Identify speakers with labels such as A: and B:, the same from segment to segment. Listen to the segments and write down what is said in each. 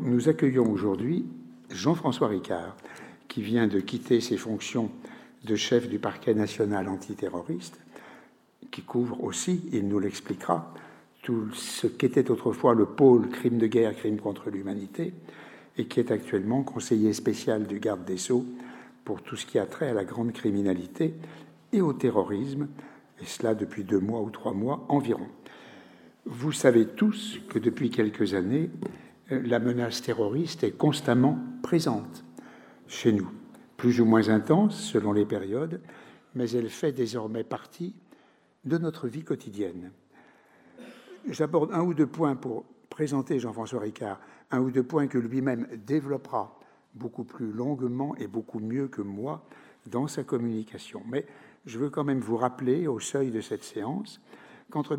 A: nous accueillons aujourd'hui Jean-François Ricard, qui vient de quitter ses fonctions de chef du parquet national antiterroriste, qui couvre aussi, il nous l'expliquera, tout ce qu'était autrefois le pôle crime de guerre, crime contre l'humanité, et qui est actuellement conseiller spécial du garde des Sceaux pour tout ce qui a trait à la grande criminalité et au terrorisme, et cela depuis 2 mois ou 3 mois environ. Vous savez tous que depuis quelques années, la menace terroriste est constamment présente chez nous, plus ou moins intense selon les périodes, mais elle fait désormais partie de notre vie quotidienne. J'aborde 1 ou 2 points pour présenter Jean-François Ricard, 1 ou 2 points que lui-même développera beaucoup plus longuement et beaucoup mieux que moi dans sa communication. Mais je veux quand même vous rappeler, au seuil de cette séance, qu'entre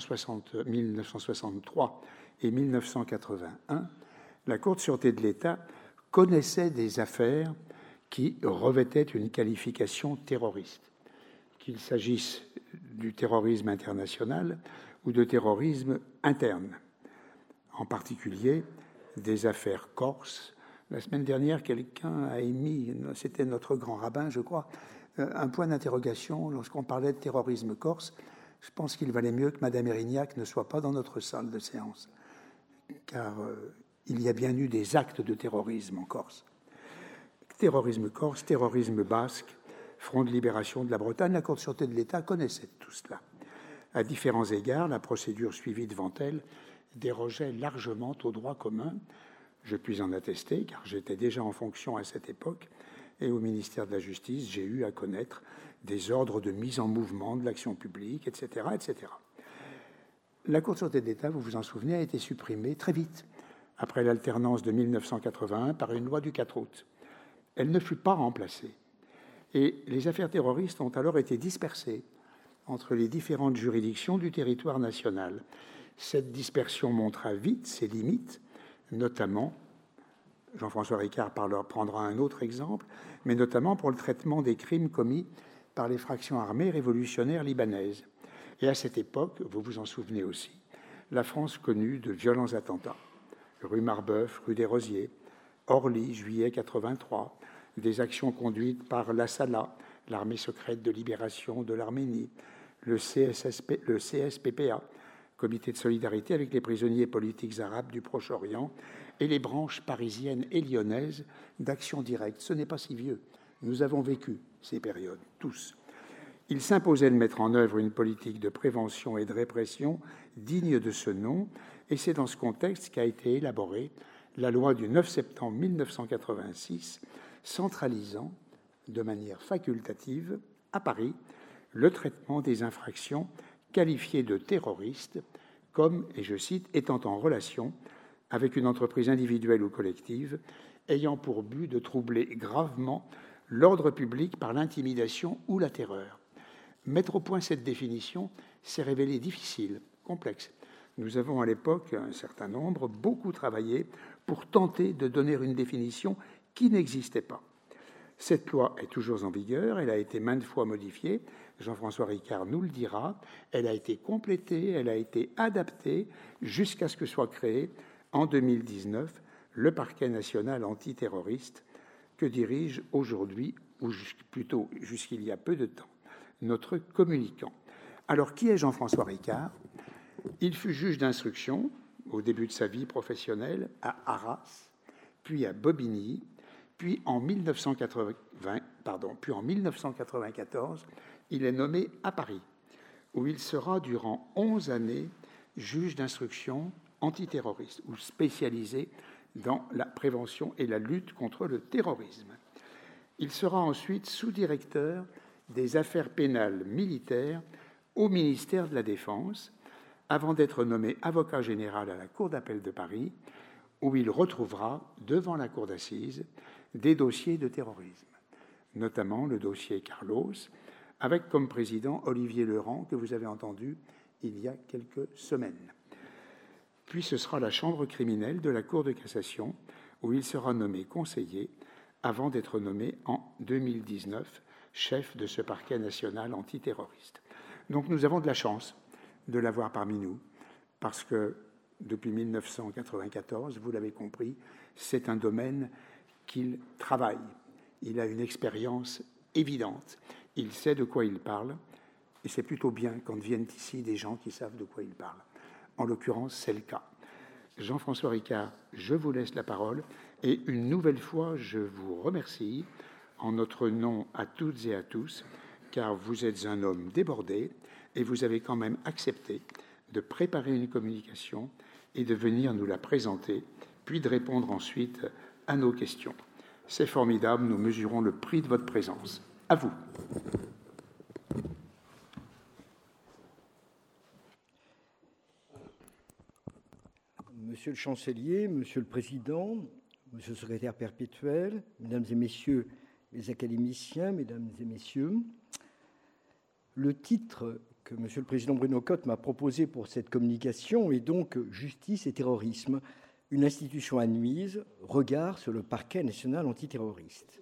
A: 1963 et 1981, la Cour de sûreté de l'État connaissait des affaires qui revêtaient une qualification terroriste, qu'il s'agisse du terrorisme international ou de terrorisme interne, en particulier des affaires corses. La semaine dernière, quelqu'un a émis, c'était notre grand rabbin, je crois, un point d'interrogation lorsqu'on parlait de terrorisme corse. Je pense qu'il valait mieux que Mme Erignac ne soit pas dans notre salle de séance, car il y a bien eu des actes de terrorisme en Corse. Terrorisme corse, terrorisme basque, Front de libération de la Bretagne, la Cour de sûreté de l'État connaissait tout cela. À différents égards, la procédure suivie devant elle dérogeait largement au droit commun. Je puis en attester, car j'étais déjà en fonction à cette époque, et au ministère de la Justice, j'ai eu à connaître des ordres de mise en mouvement de l'action publique, etc., etc. La Cour de sûreté de l'État, vous vous en souvenez, a été supprimée très vite, après l'alternance de 1981 par une loi du 4 août. Elle ne fut pas remplacée. Et les affaires terroristes ont alors été dispersées entre les différentes juridictions du territoire national. Cette dispersion montra vite ses limites, notamment, Jean-François Ricard prendra un autre exemple, mais notamment pour le traitement des crimes commis par les fractions armées révolutionnaires libanaises. Et à cette époque, vous vous en souvenez aussi, la France connut de violents attentats. Rue Marbeuf, rue des Rosiers, Orly, juillet 83, des actions conduites par l'Assala, l'armée secrète de libération de l'Arménie, le CSPPA, comité de solidarité avec les prisonniers politiques arabes du Proche-Orient, et les branches parisiennes et lyonnaises d'action directe. Ce n'est pas si vieux. Nous avons vécu ces périodes, tous. Il s'imposait de mettre en œuvre une politique de prévention et de répression digne de ce nom, et c'est dans ce contexte qu'a été élaborée la loi du 9 septembre 1986, centralisant de manière facultative à Paris le traitement des infractions qualifiées de terroristes comme, et je cite, étant en relation avec une entreprise individuelle ou collective ayant pour but de troubler gravement l'ordre public par l'intimidation ou la terreur. Mettre au point cette définition s'est révélé difficile, complexe. Nous avons à l'époque, un certain nombre, beaucoup travaillé pour tenter de donner une définition qui n'existait pas. Cette loi est toujours en vigueur, elle a été maintes fois modifiée, Jean-François Ricard nous le dira, elle a été complétée, elle a été adaptée jusqu'à ce que soit créé en 2019 le parquet national antiterroriste que dirige aujourd'hui, ou plutôt jusqu'il y a peu de temps, notre communicant. Alors, qui est Jean-François Ricard ? Il fut juge d'instruction au début de sa vie professionnelle à Arras, puis à Bobigny, puis en 1994, il est nommé à Paris, où il sera durant 11 années juge d'instruction antiterroriste ou spécialisé dans la prévention et la lutte contre le terrorisme. Il sera ensuite sous-directeur des affaires pénales militaires au ministère de la Défense, avant d'être nommé avocat général à la Cour d'appel de Paris, où il retrouvera, devant la Cour d'assises, des dossiers de terrorisme, notamment le dossier Carlos, avec comme président Olivier Leurent, que vous avez entendu il y a quelques semaines. Puis ce sera la chambre criminelle de la Cour de cassation, où il sera nommé conseiller, avant d'être nommé en 2019 chef de ce parquet national antiterroriste. Donc nous avons de la chance de l'avoir parmi nous, parce que depuis 1994, vous l'avez compris, c'est un domaine qu'il travaille. Il a une expérience évidente. Il sait de quoi il parle, et c'est plutôt bien quand viennent ici des gens qui savent de quoi ils parlent. En l'occurrence, c'est le cas. Jean-François Ricard, je vous laisse la parole, et une nouvelle fois, je vous remercie en notre nom à toutes et à tous, car vous êtes un homme débordé, et vous avez quand même accepté de préparer une communication et de venir nous la présenter, puis de répondre ensuite à nos questions. C'est formidable, nous mesurons le prix de votre présence. À vous.
B: Monsieur le chancelier, monsieur le président, monsieur le secrétaire perpétuel, mesdames et messieurs les académiciens, mesdames et messieurs, le titre que monsieur le président Bruno Cotte m'a proposé pour cette communication est donc « Justice et terrorisme, une institution admise, regard sur le parquet national antiterroriste ».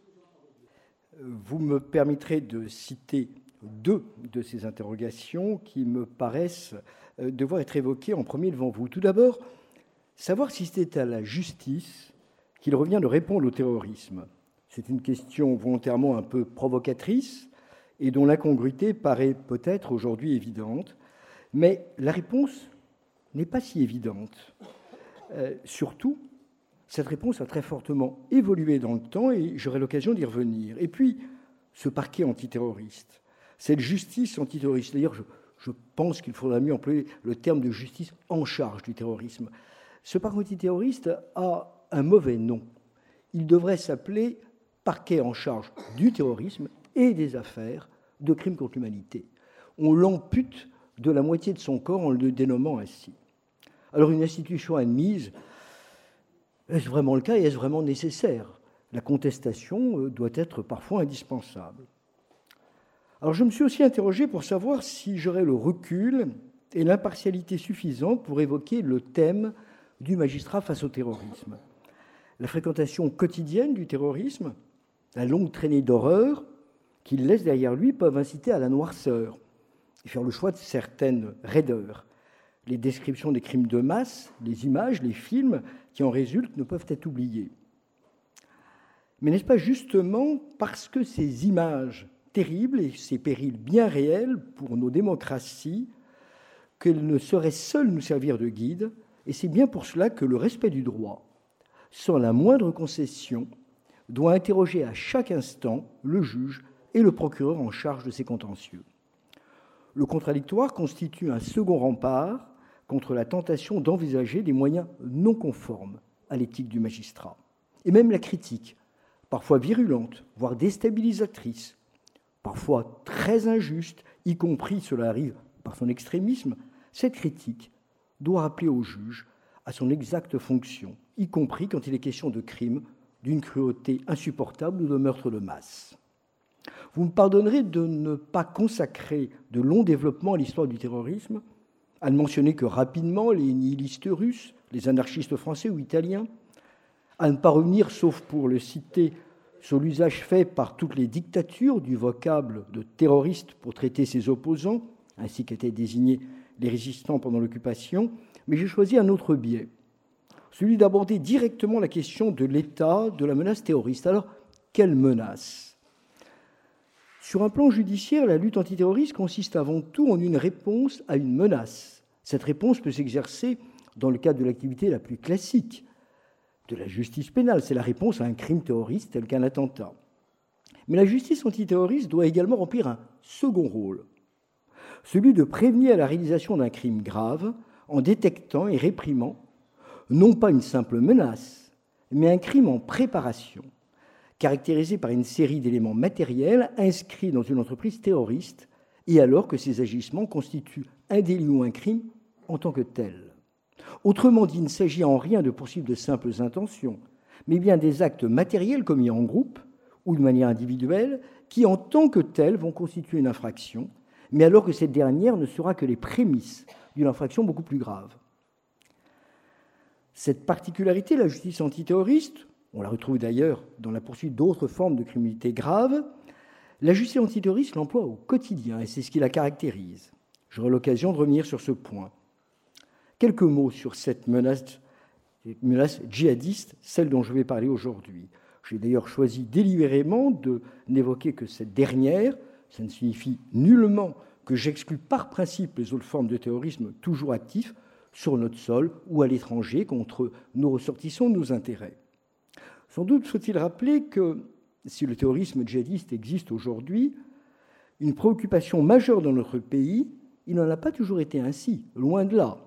B: Vous me permettrez de citer deux de ces interrogations qui me paraissent devoir être évoquées en premier devant vous. Tout d'abord, savoir si c'est à la justice qu'il revient de répondre au terrorisme. C'est une question volontairement un peu provocatrice et dont l'incongruité paraît peut-être aujourd'hui évidente, mais la réponse n'est pas si évidente. Surtout, cette réponse a très fortement évolué dans le temps et j'aurai l'occasion d'y revenir. Et puis, ce parquet antiterroriste, cette justice antiterroriste, d'ailleurs, je pense qu'il faudra mieux employer le terme de justice en charge du terrorisme. Ce parquet antiterroriste a un mauvais nom. Il devrait s'appeler parquet en charge du terrorisme et des affaires de crimes contre l'humanité. On l'ampute de la moitié de son corps en le dénommant ainsi. Alors une institution admise, est-ce vraiment le cas et est-ce vraiment nécessaire ? La contestation doit être parfois indispensable. Alors je me suis aussi interrogé pour savoir si j'aurais le recul et l'impartialité suffisante pour évoquer le thème du magistrat face au terrorisme. La fréquentation quotidienne du terrorisme, la longue traînée d'horreur qu'il laisse derrière lui peuvent inciter à la noirceur et faire le choix de certaines raideurs. Les descriptions des crimes de masse, les images, les films qui en résultent ne peuvent être oubliés. Mais n'est-ce pas justement parce que ces images terribles et ces périls bien réels pour nos démocraties qu'elles ne sauraient seules nous servir de guide, et c'est bien pour cela que le respect du droit, sans la moindre concession, doit interroger à chaque instant le juge et le procureur en charge de ces contentieux. Le contradictoire constitue un second rempart contre la tentation d'envisager des moyens non conformes à l'éthique du magistrat. Et même la critique, parfois virulente, voire déstabilisatrice, parfois très injuste, y compris, cela arrive par son extrémisme, cette critique doit rappeler au juge à son exacte fonction, y compris quand il est question de crimes d'une cruauté insupportable ou de meurtre de masse. Vous me pardonnerez de ne pas consacrer de longs développements à l'histoire du terrorisme, à ne mentionner que rapidement les nihilistes russes, les anarchistes français ou italiens, à ne pas revenir, sauf pour le citer, sur l'usage fait par toutes les dictatures du vocable de terroriste pour traiter ses opposants, ainsi qu'étaient désignés les résistants pendant l'occupation, mais j'ai choisi un autre biais, celui d'aborder directement la question de l'état de la menace terroriste. Alors, quelle menace ? Sur un plan judiciaire, la lutte antiterroriste consiste avant tout en une réponse à une menace. Cette réponse peut s'exercer dans le cadre de l'activité la plus classique de la justice pénale. C'est la réponse à un crime terroriste tel qu'un attentat. Mais la justice antiterroriste doit également remplir un second rôle, celui de prévenir la réalisation d'un crime grave en détectant et réprimant non pas une simple menace, mais un crime en préparation, caractérisé par une série d'éléments matériels inscrits dans une entreprise terroriste, et alors que ces agissements constituent un délit ou un crime en tant que tel. Autrement dit, il ne s'agit en rien de poursuivre de simples intentions, mais bien des actes matériels commis en groupe ou de manière individuelle, qui en tant que tels vont constituer une infraction, mais alors que cette dernière ne sera que les prémices d'une infraction beaucoup plus grave. Cette particularité, la justice antiterroriste, on la retrouve d'ailleurs dans la poursuite d'autres formes de criminalité grave, la justice antiterroriste l'emploie au quotidien et c'est ce qui la caractérise. J'aurai l'occasion de revenir sur ce point. Quelques mots sur cette menace djihadiste, celle dont je vais parler aujourd'hui. J'ai d'ailleurs choisi délibérément de n'évoquer que cette dernière. Ça ne signifie nullement que j'exclus par principe les autres formes de terrorisme toujours actifs sur notre sol ou à l'étranger contre nos ressortissants, nos intérêts. Sans doute faut-il rappeler que si le terrorisme djihadiste existe aujourd'hui, une préoccupation majeure dans notre pays, il n'en a pas toujours été ainsi, loin de là.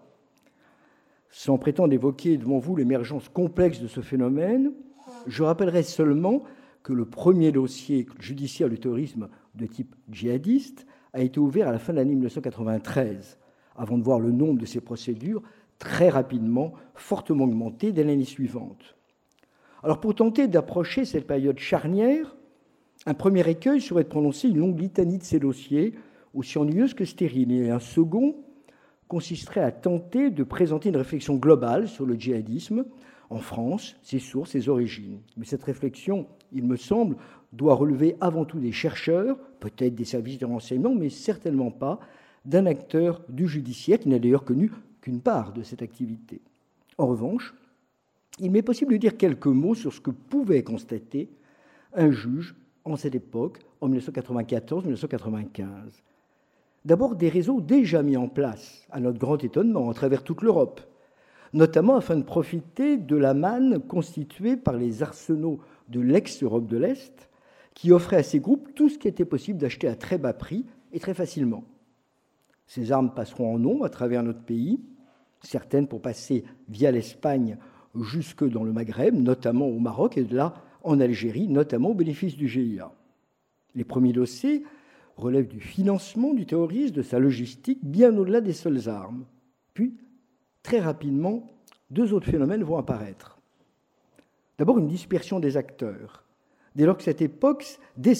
B: Sans prétendre évoquer devant vous l'émergence complexe de ce phénomène, je rappellerai seulement que le premier dossier judiciaire du terrorisme de type djihadiste a été ouvert à la fin de l'année 1993, avant de voir le nombre de ces procédures très rapidement, fortement augmenter dès l'année suivante. Alors pour tenter d'approcher cette période charnière, un premier écueil serait de prononcer une longue litanie de ces dossiers, aussi ennuyeuse que stérile, et un second consisterait à tenter de présenter une réflexion globale sur le djihadisme en France, ses sources, ses origines. Mais cette réflexion, il me semble, doit relever avant tout des chercheurs, peut-être des services de renseignement, mais certainement pas d'un acteur du judiciaire qui n'a d'ailleurs connu qu'une part de cette activité. En revanche, il m'est possible de dire quelques mots sur ce que pouvait constater un juge en cette époque, en 1994-1995. D'abord, des réseaux déjà mis en place, à notre grand étonnement, à travers toute l'Europe, notamment afin de profiter de la manne constituée par les arsenaux de l'ex-Europe de l'Est, qui offraient à ces groupes tout ce qui était possible d'acheter à très bas prix et très facilement. Ces armes passeront en nombre à travers notre pays, certaines pour passer via l'Espagne jusque dans le Maghreb, notamment au Maroc, et de là en Algérie, notamment au bénéfice du GIA. Les premiers dossiers relèvent du financement du terrorisme, de sa logistique, bien au-delà des seules armes. Puis, très rapidement, deux autres phénomènes vont apparaître. D'abord, une dispersion des acteurs. Dès cette époque,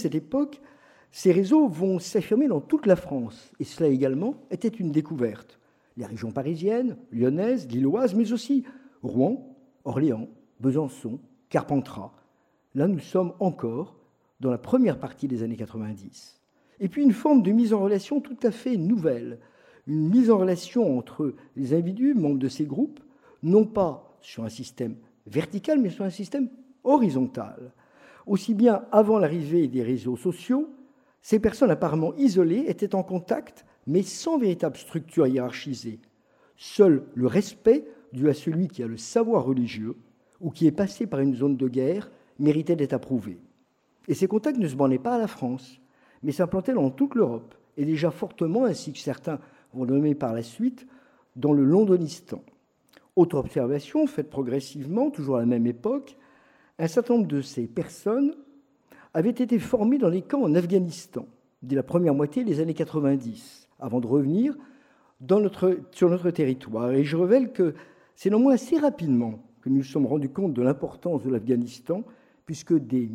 B: ces réseaux vont s'affirmer dans toute la France, et cela également était une découverte. Les régions parisiennes, lyonnaises, lilloises, mais aussi Rouen, Orléans, Besançon, Carpentras. Là, nous sommes encore dans la première partie des années 90. Et puis une forme de mise en relation tout à fait nouvelle, une mise en relation entre les individus, membres de ces groupes, non pas sur un système vertical, mais sur un système horizontal. Aussi bien avant l'arrivée des réseaux sociaux, ces personnes apparemment isolées étaient en contact, mais sans véritable structure hiérarchisée. Seul le respect dû à celui qui a le savoir religieux ou qui est passé par une zone de guerre méritait d'être approuvé. Et ces contacts ne se bornaient pas à la France, mais s'implantaient dans toute l'Europe, et déjà fortement, ainsi que certains vont le nommer par la suite, dans le Londonistan. Autre observation, faite progressivement, toujours à la même époque, un certain nombre de ces personnes avaient été formées dans les camps en Afghanistan, dès la première moitié des années 90, avant de revenir sur notre territoire. Et je révèle que c'est néanmoins assez rapidement que nous nous sommes rendus compte de l'importance de l'Afghanistan, puisque dès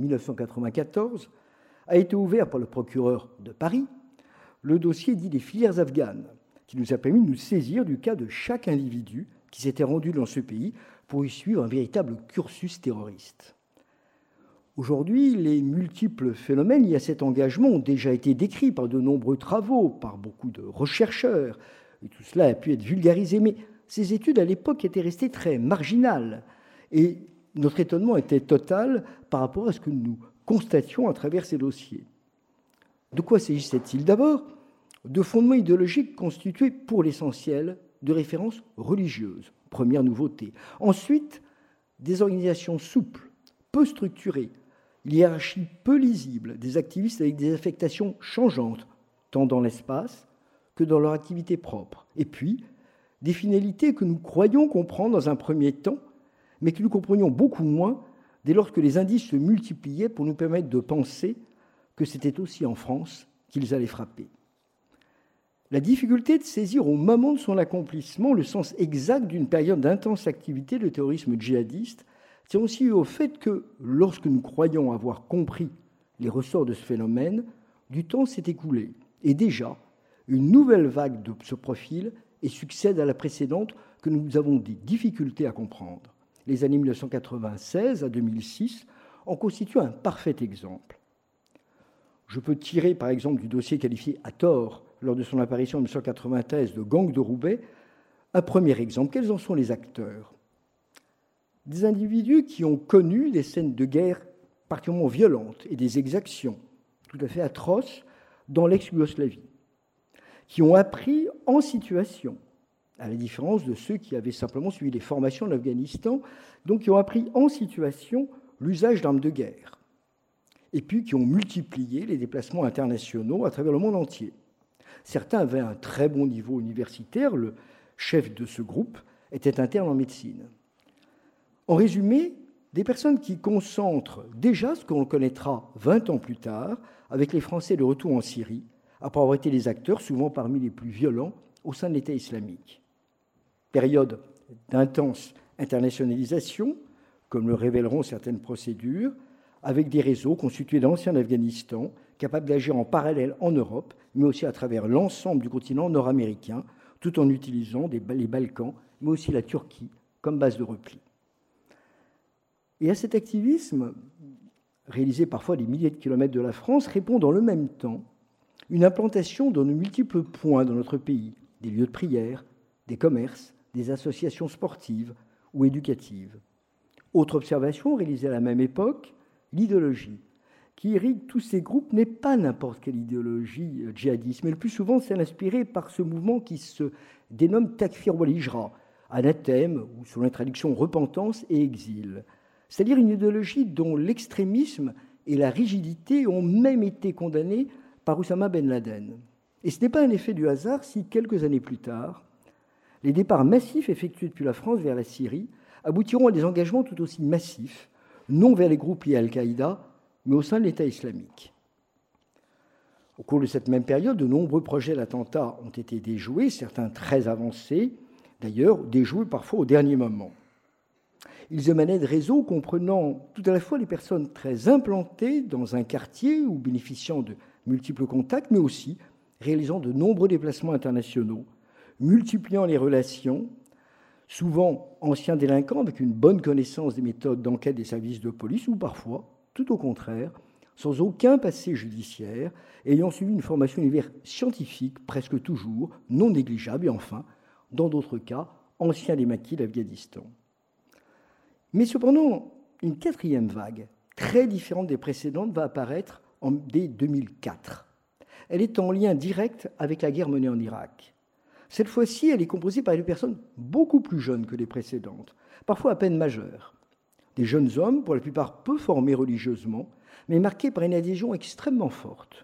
B: 1994 a été ouvert par le procureur de Paris le dossier dit des filières afghanes, qui nous a permis de nous saisir du cas de chaque individu qui s'était rendu dans ce pays pour y suivre un véritable cursus terroriste. Aujourd'hui, les multiples phénomènes liés à cet engagement ont déjà été décrits par de nombreux travaux, par beaucoup de chercheurs, et tout cela a pu être vulgarisé, mais ces études à l'époque étaient restées très marginales, et notre étonnement était total par rapport à ce que nous constations à travers ces dossiers. De quoi s'agissait-il? D'abord, de fondements idéologiques constitués pour l'essentiel de références religieuses, première nouveauté. Ensuite, des organisations souples, peu structurées, hiérarchie peu lisible, des activistes avec des affectations changeantes, tant dans l'espace que dans leur activité propre. Et puis, des finalités que nous croyons comprendre dans un premier temps, mais que nous comprenions beaucoup moins dès lors que les indices se multipliaient pour nous permettre de penser que c'était aussi en France qu'ils allaient frapper. La difficulté de saisir au moment de son accomplissement le sens exact d'une période d'intense activité de terrorisme djihadiste tient aussi au fait que, lorsque nous croyons avoir compris les ressorts de ce phénomène, du temps s'est écoulé. Et déjà, une nouvelle vague de ce profil et succède à la précédente que nous avons des difficultés à comprendre. Les années 1996 à 2006 en constituent un parfait exemple. Je peux tirer par exemple du dossier qualifié à tort lors de son apparition en 1993 de gang de Roubaix, Un premier exemple, quels en sont les acteurs? Des individus qui ont connu des scènes de guerre particulièrement violentes et des exactions tout à fait atroces dans l'ex-Yougoslavie, qui ont appris en situation, à la différence de ceux qui avaient simplement suivi les formations en Afghanistan, donc qui ont appris en situation l'usage d'armes de guerre, et puis qui ont multiplié les déplacements internationaux à travers le monde entier. Certains avaient un très bon niveau universitaire, le chef de ce groupe était interne en médecine. En résumé, des personnes qui concentrent déjà ce qu'on connaîtra 20 ans plus tard avec les Français de retour en Syrie, après avoir été les acteurs, souvent parmi les plus violents, au sein de l'État islamique. Période d'intense internationalisation, comme le révéleront certaines procédures, avec des réseaux constitués d'anciens d'Afghanistan, capables d'agir en parallèle en Europe, mais aussi à travers l'ensemble du continent nord-américain, tout en utilisant les Balkans, mais aussi la Turquie comme base de repli. Et à cet activisme, réalisé parfois à des milliers de kilomètres de la France, répond dans le même temps une implantation dans de multiples points dans notre pays, des lieux de prière, des commerces, des associations sportives ou éducatives. Autre observation réalisée à la même époque, l'idéologie qui irrigue tous ces groupes n'est pas n'importe quelle idéologie djihadiste, mais le plus souvent celle inspirée par ce mouvement qui se dénomme Takfir wal Hijra, anathème ou selon la traduction repentance et exil. C'est-à-dire une idéologie dont l'extrémisme et la rigidité ont même été condamnés par Oussama Ben Laden. Et ce n'est pas un effet du hasard si, quelques années plus tard, les départs massifs effectués depuis la France vers la Syrie aboutiront à des engagements tout aussi massifs, non vers les groupes liés à Al-Qaïda, mais au sein de l'État islamique. Au cours de cette même période, de nombreux projets d'attentats ont été déjoués, certains très avancés, d'ailleurs déjoués parfois au dernier moment. Ils émanaient de réseaux comprenant tout à la fois les personnes très implantées dans un quartier ou bénéficiant de multiples contacts, mais aussi réalisant de nombreux déplacements internationaux, multipliant les relations, souvent anciens délinquants avec une bonne connaissance des méthodes d'enquête des services de police, ou parfois, tout au contraire, sans aucun passé judiciaire, ayant suivi une formation universitaire scientifique, presque toujours, non négligeable, et enfin, dans d'autres cas, anciens des maquis d'Afghanistan. Mais cependant, une quatrième vague, très différente des précédentes, va apparaître dès 2004. Elle est en lien direct avec la guerre menée en Irak. Cette fois-ci, elle est composée par des personnes beaucoup plus jeunes que les précédentes, parfois à peine majeures. Des jeunes hommes, pour la plupart peu formés religieusement, mais marqués par une adhésion extrêmement forte,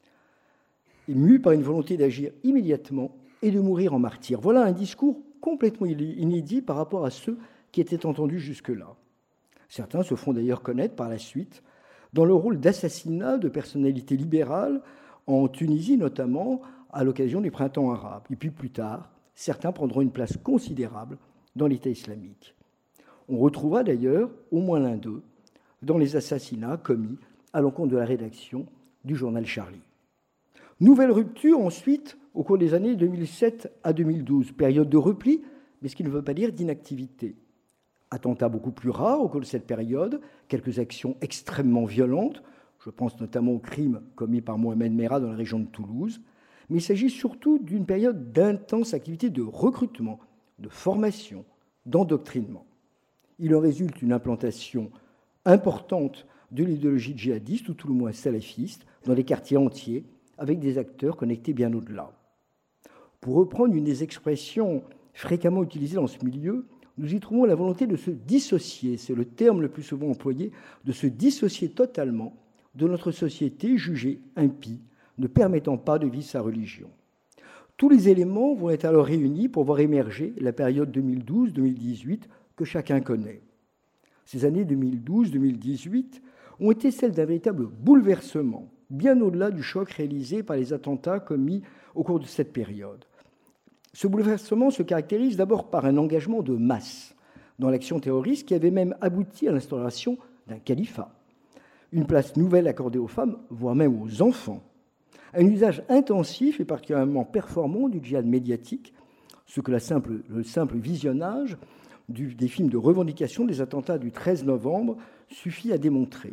B: et mus par une volonté d'agir immédiatement et de mourir en martyrs. Voilà un discours complètement inédit par rapport à ceux qui étaient entendus jusque-là. Certains se font d'ailleurs connaître par la suite dans le rôle d'assassinat de personnalités libérales, en Tunisie notamment, à l'occasion du printemps arabe. Et puis plus tard, certains prendront une place considérable dans l'État islamique. On retrouvera d'ailleurs au moins l'un d'eux dans les assassinats commis à l'encontre de la rédaction du journal Charlie. Nouvelle rupture ensuite au cours des années 2007 à 2012, période de repli, mais ce qui ne veut pas dire d'inactivité. Attentats beaucoup plus rares au cours de cette période, quelques actions extrêmement violentes, je pense notamment aux crimes commis par Mohamed Merah dans la région de Toulouse, mais il s'agit surtout d'une période d'intense activité de recrutement, de formation, d'endoctrinement. Il en résulte une implantation importante de l'idéologie djihadiste, ou tout le moins salafiste, dans des quartiers entiers, avec des acteurs connectés bien au-delà. Pour reprendre une des expressions fréquemment utilisées dans ce milieu, nous y trouvons la volonté de se dissocier, c'est le terme le plus souvent employé, de se dissocier totalement de notre société jugée impie, ne permettant pas de vivre sa religion. Tous les éléments vont être alors réunis pour voir émerger la période 2012-2018 que chacun connaît. Ces années 2012-2018 ont été celles d'un véritable bouleversement, bien au-delà du choc réalisé par les attentats commis au cours de cette période. Ce bouleversement se caractérise d'abord par un engagement de masse dans l'action terroriste qui avait même abouti à l'instauration d'un califat, une place nouvelle accordée aux femmes, voire même aux enfants, un usage intensif et particulièrement performant du djihad médiatique, ce que le simple visionnage des films de revendication des attentats du 13 novembre suffit à démontrer.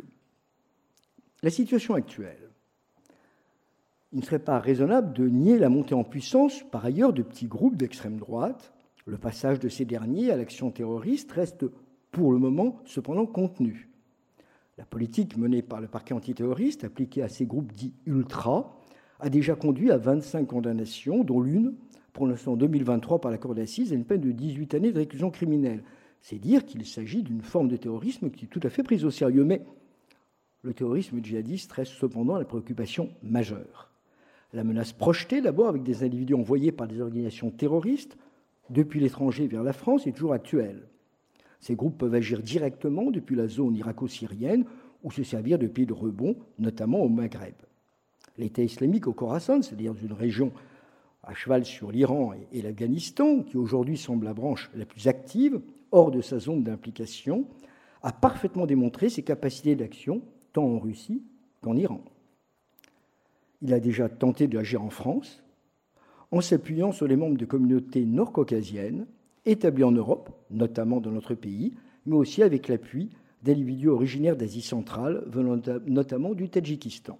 B: La situation actuelle. Il ne serait pas raisonnable de nier la montée en puissance, par ailleurs, de petits groupes d'extrême droite, Le passage de ces derniers à l'action terroriste reste pour le moment cependant contenu. La politique menée par le parquet antiterroriste, appliquée à ces groupes dits ultra, a déjà conduit à 25 condamnations, dont l'une, prononcée en 2023 par la Cour d'assises, à une peine de 18 années de réclusion criminelle. C'est dire qu'il s'agit d'une forme de terrorisme qui est tout à fait prise au sérieux. Mais le terrorisme djihadiste reste cependant la préoccupation majeure. La menace projetée d'abord avec des individus envoyés par des organisations terroristes depuis l'étranger vers la France est toujours actuelle. Ces groupes peuvent agir directement depuis la zone irako-syrienne ou se servir de pays de rebond, notamment au Maghreb. L'État islamique au Khorasan, c'est-à-dire une région à cheval sur l'Iran et l'Afghanistan, qui aujourd'hui semble la branche la plus active, hors de sa zone d'implication, a parfaitement démontré ses capacités d'action, tant en Russie qu'en Iran. Il a déjà tenté d'agir en France, en s'appuyant sur les membres de communautés nord-caucasiennes, établis en Europe, notamment dans notre pays, mais aussi avec l'appui d'individus originaires d'Asie centrale, venant notamment du Tadjikistan.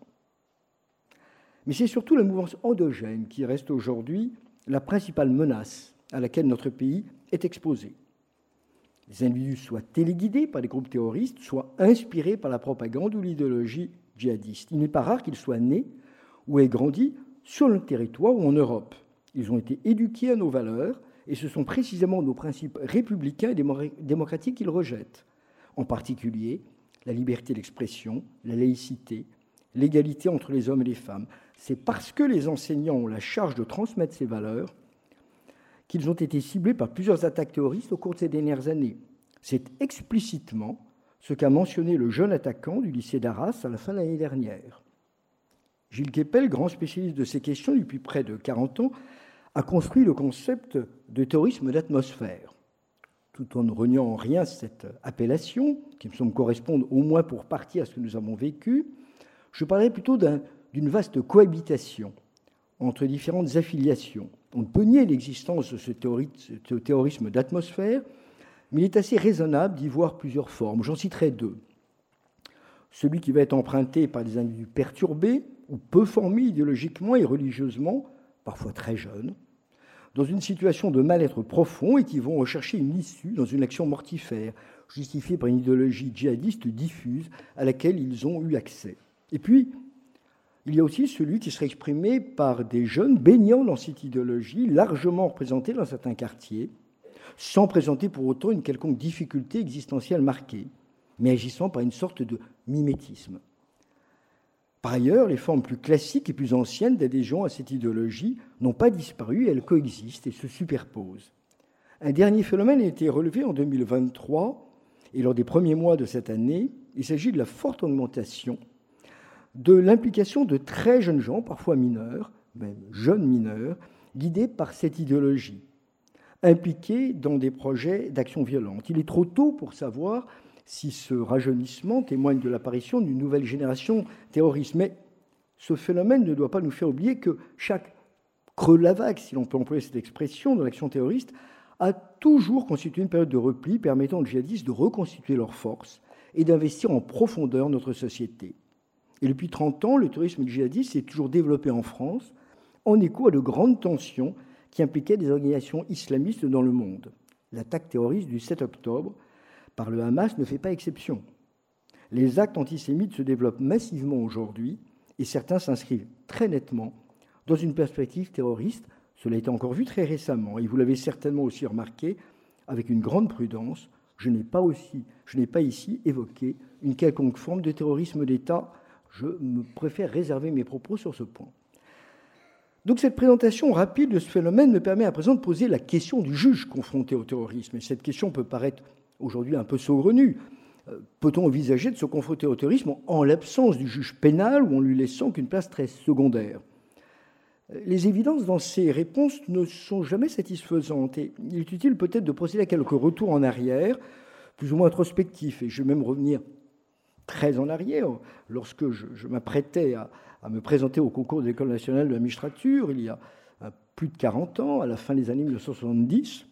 B: Mais c'est surtout la mouvance endogène qui reste aujourd'hui la principale menace à laquelle notre pays est exposé. Les individus soit téléguidés par des groupes terroristes, soit inspirés par la propagande ou l'idéologie djihadiste. Il n'est pas rare qu'ils soient nés ou aient grandi sur le territoire ou en Europe. Ils ont été éduqués à nos valeurs et ce sont précisément nos principes républicains et démocratiques qu'ils rejettent. En particulier, la liberté d'expression, la laïcité, l'égalité entre les hommes et les femmes. C'est parce que les enseignants ont la charge de transmettre ces valeurs qu'ils ont été ciblés par plusieurs attaques terroristes au cours de ces dernières années. C'est explicitement ce qu'a mentionné le jeune attaquant du lycée d'Arras à la fin de l'année dernière. Gilles Kepel, grand spécialiste de ces questions depuis près de 40 ans, a construit le concept de terrorisme d'atmosphère. Tout en ne reniant en rien cette appellation, qui me semble correspondre au moins pour partie à ce que nous avons vécu, je parlerai plutôt d'une vaste cohabitation entre différentes affiliations. On ne peut nier l'existence de ce terrorisme d'atmosphère, mais il est assez raisonnable d'y voir plusieurs formes. J'en citerai deux. Celui qui va être emprunté par des individus perturbés ou peu formés idéologiquement et religieusement, parfois très jeunes, dans une situation de mal-être profond et qui vont rechercher une issue dans une action mortifère, justifiée par une idéologie djihadiste diffuse à laquelle ils ont eu accès. Et puis, il y a aussi celui qui serait exprimé par des jeunes baignant dans cette idéologie, largement représentée dans certains quartiers, sans présenter pour autant une quelconque difficulté existentielle marquée, mais agissant par une sorte de mimétisme. Par ailleurs, les formes plus classiques et plus anciennes d'adhésion à cette idéologie n'ont pas disparu, elles coexistent et se superposent. Un dernier phénomène a été relevé en 2023, et lors des premiers mois de cette année, il s'agit de la forte augmentation de l'implication de très jeunes gens, parfois mineurs, même jeunes mineurs, guidés par cette idéologie, impliqués dans des projets d'action violente. Il est trop tôt pour savoir si ce rajeunissement témoigne de l'apparition d'une nouvelle génération terroriste. Mais ce phénomène ne doit pas nous faire oublier que chaque creux de la vague, si l'on peut employer cette expression, de l'action terroriste, a toujours constitué une période de repli permettant aux djihadistes de reconstituer leurs forces et d'investir en profondeur notre société. Et depuis 30 ans, le terrorisme djihadiste s'est toujours développé en France en écho à de grandes tensions qui impliquaient des organisations islamistes dans le monde. L'attaque terroriste du 7 octobre par le Hamas ne fait pas exception. Les actes antisémites se développent massivement aujourd'hui et certains s'inscrivent très nettement dans une perspective terroriste. Cela a été encore vu très récemment et vous l'avez certainement aussi remarqué avec une grande prudence. Je n'ai pas ici évoqué une quelconque forme de terrorisme d'État. Je préfère réserver mes propos sur ce point. Donc cette présentation rapide de ce phénomène me permet à présent de poser la question du juge confronté au terrorisme. Et cette question peut paraître aujourd'hui un peu saugrenue. Peut-on envisager de se confronter au terrorisme en l'absence du juge pénal ou en lui laissant qu'une place très secondaire ? Les évidences dans ces réponses ne sont jamais satisfaisantes. Et il est utile peut-être de procéder à quelques retours en arrière, plus ou moins introspectifs. Et je vais même revenir très en arrière, lorsque je m'apprêtais à me présenter au concours de l'École nationale de la magistrature, il y a plus de 40 ans, à la fin des années 1970.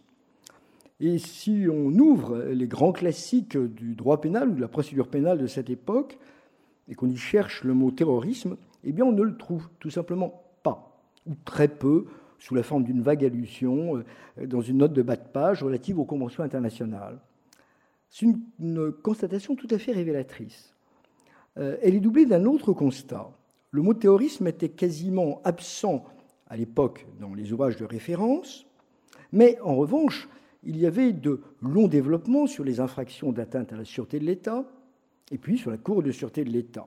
B: Et si on ouvre les grands classiques du droit pénal ou de la procédure pénale de cette époque, et qu'on y cherche le mot terrorisme, eh bien on ne le trouve tout simplement pas, ou très peu, sous la forme d'une vague allusion dans une note de bas de page relative aux conventions internationales. C'est une constatation tout à fait révélatrice. Elle est doublée d'un autre constat. Le mot terrorisme était quasiment absent à l'époque dans les ouvrages de référence, mais en revanche, il y avait de longs développements sur les infractions d'atteinte à la sûreté de l'État et puis sur la Cour de sûreté de l'État.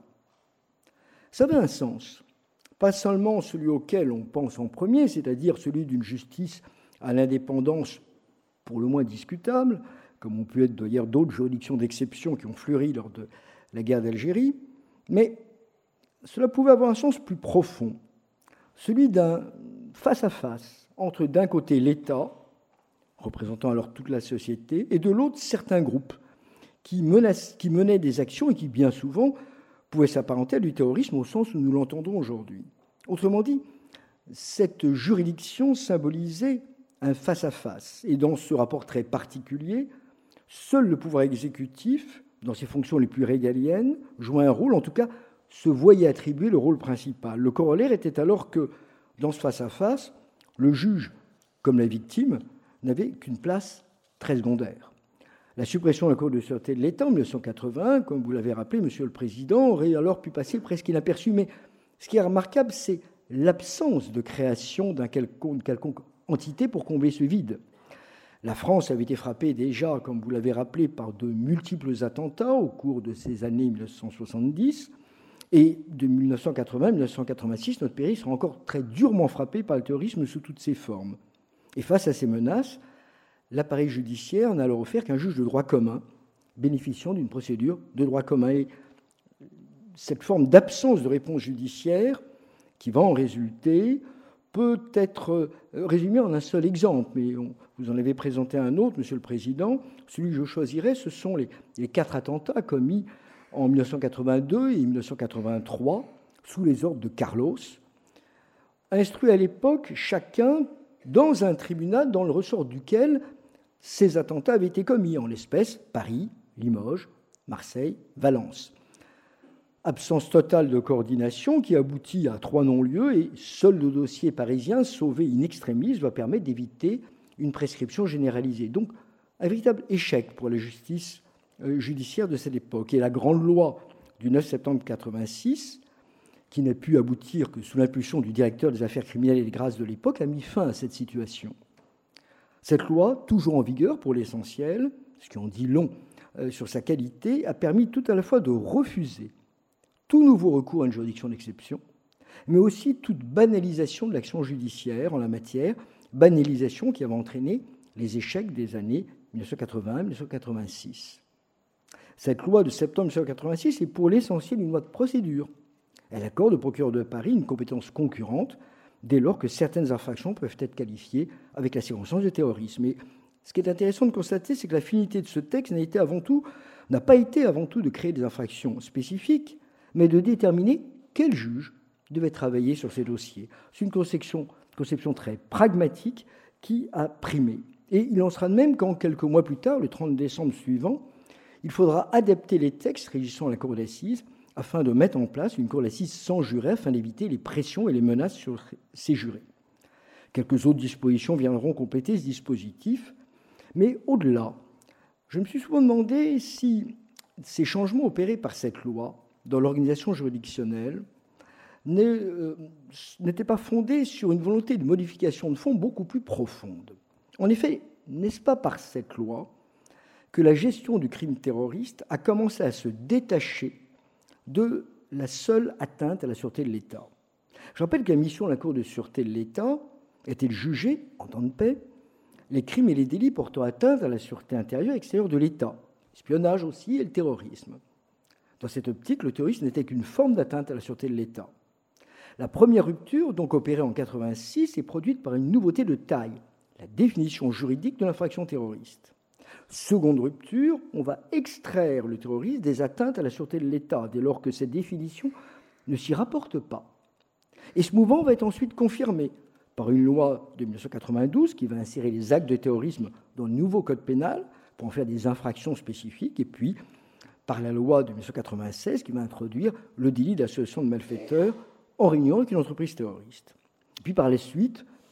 B: Ça avait un sens, pas seulement celui auquel on pense en premier, c'est-à-dire celui d'une justice à l'indépendance pour le moins discutable, comme ont pu être d'ailleurs d'autres juridictions d'exception qui ont fleuri lors de la guerre d'Algérie, mais cela pouvait avoir un sens plus profond, celui d'un face-à-face entre d'un côté l'État, représentant alors toute la société, et de l'autre certains groupes qui menaient des actions et qui bien souvent pouvaient s'apparenter à du terrorisme au sens où nous l'entendons aujourd'hui. Autrement dit, cette juridiction symbolisait un face-à-face, et dans ce rapport très particulier, seul le pouvoir exécutif, dans ses fonctions les plus régaliennes, jouait un rôle, en tout cas se voyait attribuer le rôle principal. Le corollaire était alors que, dans ce face-à-face, le juge, comme la victime, n'avait qu'une place très secondaire. La suppression de la Cour de sûreté de l'État en 1981, comme vous l'avez rappelé, Monsieur le Président, aurait alors pu passer presque inaperçu. Mais ce qui est remarquable, c'est l'absence de création d'une quelconque entité pour combler ce vide. La France avait été frappée déjà, comme vous l'avez rappelé, par de multiples attentats au cours de ces années 1970. Et de 1980 à 1986, notre pays sera encore très durement frappé par le terrorisme sous toutes ses formes. Et face à ces menaces, l'appareil judiciaire n'a alors offert qu'un juge de droit commun, bénéficiant d'une procédure de droit commun. Et cette forme d'absence de réponse judiciaire qui va en résulter peut être résumée en un seul exemple, mais vous en avez présenté un autre, Monsieur le Président. Celui que je choisirais, ce sont les 4 attentats commis en 1982 et 1983 sous les ordres de Carlos, instruits à l'époque chacun dans un tribunal dans le ressort duquel ces attentats avaient été commis, en l'espèce Paris, Limoges, Marseille, Valence. Absence totale de coordination qui aboutit à 3 non-lieux et seul le dossier parisien sauvé in extremis va permettre d'éviter une prescription généralisée. Donc un véritable échec pour la justice judiciaire de cette époque. Et la grande loi du 9 septembre 1986, qui n'a pu aboutir que sous l'impulsion du directeur des affaires criminelles et des grâces de l'époque, a mis fin à cette situation. Cette loi, toujours en vigueur pour l'essentiel, ce qui en dit long sur sa qualité, a permis tout à la fois de refuser tout nouveau recours à une juridiction d'exception, mais aussi toute banalisation de l'action judiciaire en la matière, banalisation qui avait entraîné les échecs des années 1981-1986. Cette loi de septembre 1986 est pour l'essentiel une loi de procédure. Elle accorde au procureur de Paris une compétence concurrente dès lors que certaines infractions peuvent être qualifiées avec la circonstance de terrorisme. Et ce qui est intéressant de constater, c'est que la finalité de ce texte n'a pas été avant tout de créer des infractions spécifiques, mais de déterminer quel juge devait travailler sur ces dossiers. C'est une conception très pragmatique qui a primé. Et il en sera de même quand, quelques mois plus tard, le 30 décembre suivant, il faudra adapter les textes régissant la cour d'assises afin de mettre en place une cour d'assises sans jurés afin d'éviter les pressions et les menaces sur ces jurés. Quelques autres dispositions viendront compléter ce dispositif, mais au-delà, je me suis souvent demandé si ces changements opérés par cette loi dans l'organisation juridictionnelle n'étaient pas fondés sur une volonté de modification de fond beaucoup plus profonde. En effet, n'est-ce pas par cette loi que la gestion du crime terroriste a commencé à se détacher de la seule atteinte à la sûreté de l'État. Je rappelle que la mission de la Cour de sûreté de l'État était de juger, en temps de paix, les crimes et les délits portant atteinte à la sûreté intérieure et extérieure de l'État, l'espionnage aussi et le terrorisme. Dans cette optique, le terrorisme n'était qu'une forme d'atteinte à la sûreté de l'État. La première rupture, donc opérée en 1986, est produite par une nouveauté de taille, la définition juridique de l'infraction terroriste. Seconde rupture, on va extraire le terrorisme des atteintes à la sûreté de l'État, dès lors que cette définition ne s'y rapporte pas. Et ce mouvement va être ensuite confirmé par une loi de 1992 qui va insérer les actes de terrorisme dans le nouveau code pénal pour en faire des infractions spécifiques, et puis par la loi de 1996 qui va introduire le délit d'association de malfaiteurs en réunion avec une entreprise terroriste. Et puis par la suite,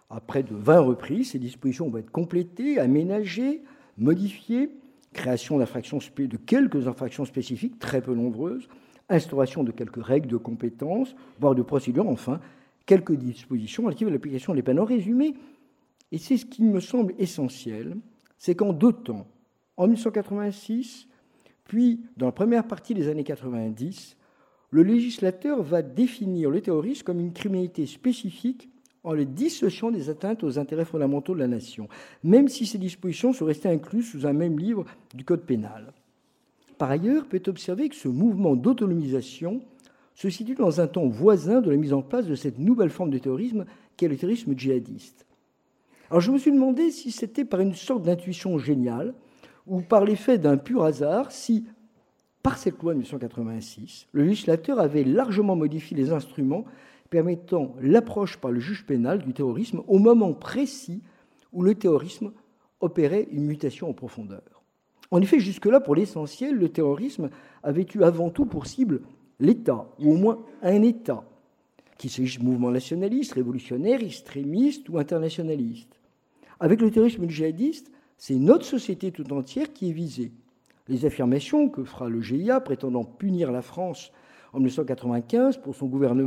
B: À près de 20 reprises, ces dispositions vont être complétées, aménagées, modifiées, création de quelques infractions spécifiques, très peu nombreuses, instauration de quelques règles de compétences, voire de procédures, enfin, quelques dispositions relatives à l'application des peines. En résumé, et c'est ce qui me semble essentiel, c'est qu'en deux temps, en 1986, puis dans la première partie des années 90, le législateur va définir le terrorisme comme une criminalité spécifique en le dissociant des atteintes aux intérêts fondamentaux de la nation, même si ces dispositions sont restées incluses sous un même livre du Code pénal. Par ailleurs, peut observer que ce mouvement d'autonomisation se situe dans un temps voisin de la mise en place de cette nouvelle forme de terrorisme qu'est le terrorisme djihadiste. Alors je me suis demandé si c'était par une sorte d'intuition géniale ou par l'effet d'un pur hasard, si, par cette loi de 1986, le législateur avait largement modifié les instruments permettant l'approche par le juge pénal du terrorisme au moment précis où le terrorisme opérait une mutation en profondeur. En effet, jusque-là, pour l'essentiel, le terrorisme avait eu avant tout pour cible l'État, ou au moins un État, qu'il s'agisse de mouvements nationalistes, révolutionnaires, extrémistes ou internationalistes. Avec le terrorisme djihadiste, c'est notre société tout entière qui est visée. Les affirmations que fera le GIA prétendant punir la France en 1995 pour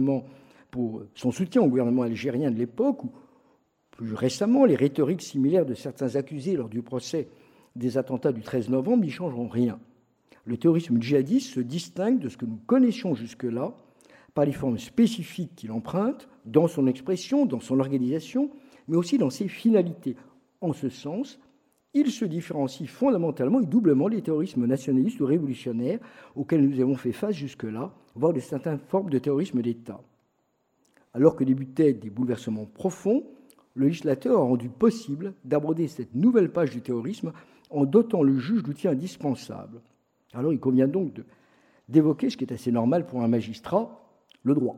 B: son soutien au gouvernement algérien de l'époque, ou plus récemment les rhétoriques similaires de certains accusés lors du procès des attentats du 13 novembre n'y changeront rien. Le terrorisme djihadiste se distingue de ce que nous connaissions jusque-là par les formes spécifiques qu'il emprunte, dans son expression, dans son organisation, mais aussi dans ses finalités. En ce sens, il se différencie fondamentalement et doublement des terrorismes nationalistes ou révolutionnaires auxquels nous avons fait face jusque-là, voire de certaines formes de terrorisme d'État. Alors que débutaient des bouleversements profonds, le législateur a rendu possible d'aborder cette nouvelle page du terrorisme en dotant le juge d'outils indispensables. Alors il convient donc d'évoquer ce qui est assez normal pour un magistrat, le droit.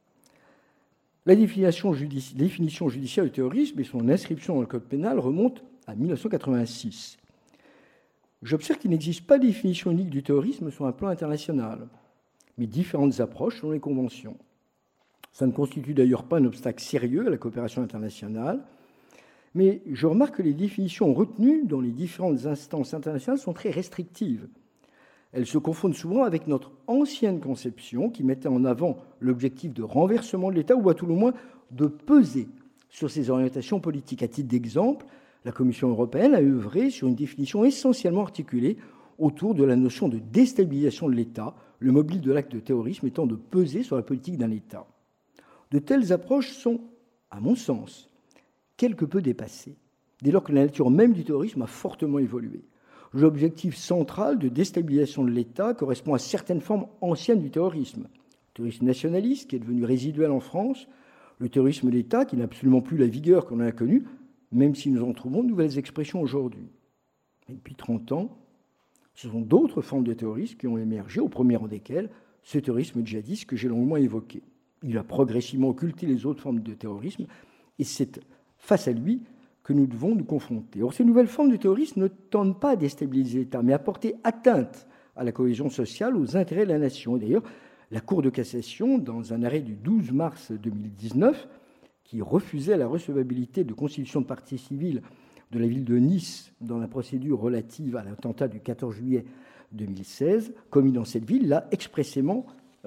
B: La définition judiciaire du terrorisme et son inscription dans le Code pénal remontent à 1986. J'observe qu'il n'existe pas de définition unique du terrorisme sur un plan international, mais différentes approches selon les conventions. Ça ne constitue d'ailleurs pas un obstacle sérieux à la coopération internationale, mais je remarque que les définitions retenues dans les différentes instances internationales sont très restrictives. Elles se confondent souvent avec notre ancienne conception qui mettait en avant l'objectif de renversement de l'État ou à tout le moins de peser sur ses orientations politiques. À titre d'exemple, la Commission européenne a œuvré sur une définition essentiellement articulée autour de la notion de déstabilisation de l'État, le mobile de l'acte de terrorisme étant de peser sur la politique d'un État. De telles approches sont, à mon sens, quelque peu dépassées, dès lors que la nature même du terrorisme a fortement évolué. L'objectif central de déstabilisation de l'État correspond à certaines formes anciennes du terrorisme. Le terrorisme nationaliste, qui est devenu résiduel en France, le terrorisme d'État, qui n'a absolument plus la vigueur qu'on a connue, même si nous en trouvons de nouvelles expressions aujourd'hui. Et depuis 30 ans, ce sont d'autres formes de terrorisme qui ont émergé, au premier rang desquelles ce terrorisme djihadiste que j'ai longuement évoqué. Il a progressivement occulté les autres formes de terrorisme, et c'est face à lui que nous devons nous confronter. Or, ces nouvelles formes de terrorisme ne tendent pas à déstabiliser l'État, mais à porter atteinte à la cohésion sociale, aux intérêts de la nation. Et d'ailleurs, la Cour de cassation, dans un arrêt du 12 mars 2019, qui refusait la recevabilité de constitution de partie civile de la ville de Nice dans la procédure relative à l'attentat du 14 juillet 2016, commis dans cette ville, l'a expressément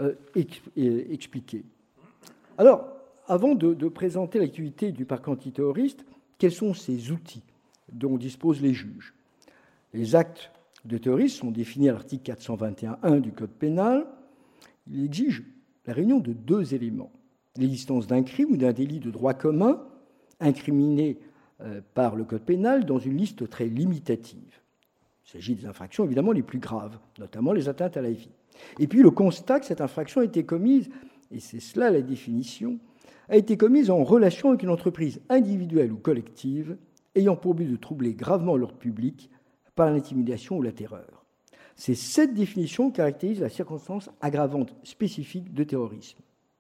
B: expliqué. Alors, avant de présenter l'activité du parquet antiterroriste, quels sont ces outils dont disposent les juges? Les actes de terrorisme sont définis à l'article 421.1 du Code pénal. Il exige la réunion de deux éléments: l'existence d'un crime ou d'un délit de droit commun incriminé par le Code pénal dans une liste très limitative. Il s'agit des infractions évidemment les plus graves, notamment les atteintes à la vie. Et puis le constat que cette infraction a été commise, et c'est cela la définition, a été commise en relation avec une entreprise individuelle ou collective ayant pour but de troubler gravement l'ordre public par l'intimidation ou la terreur. C'est cette définition qui caractérise la circonstance aggravante spécifique de terrorisme.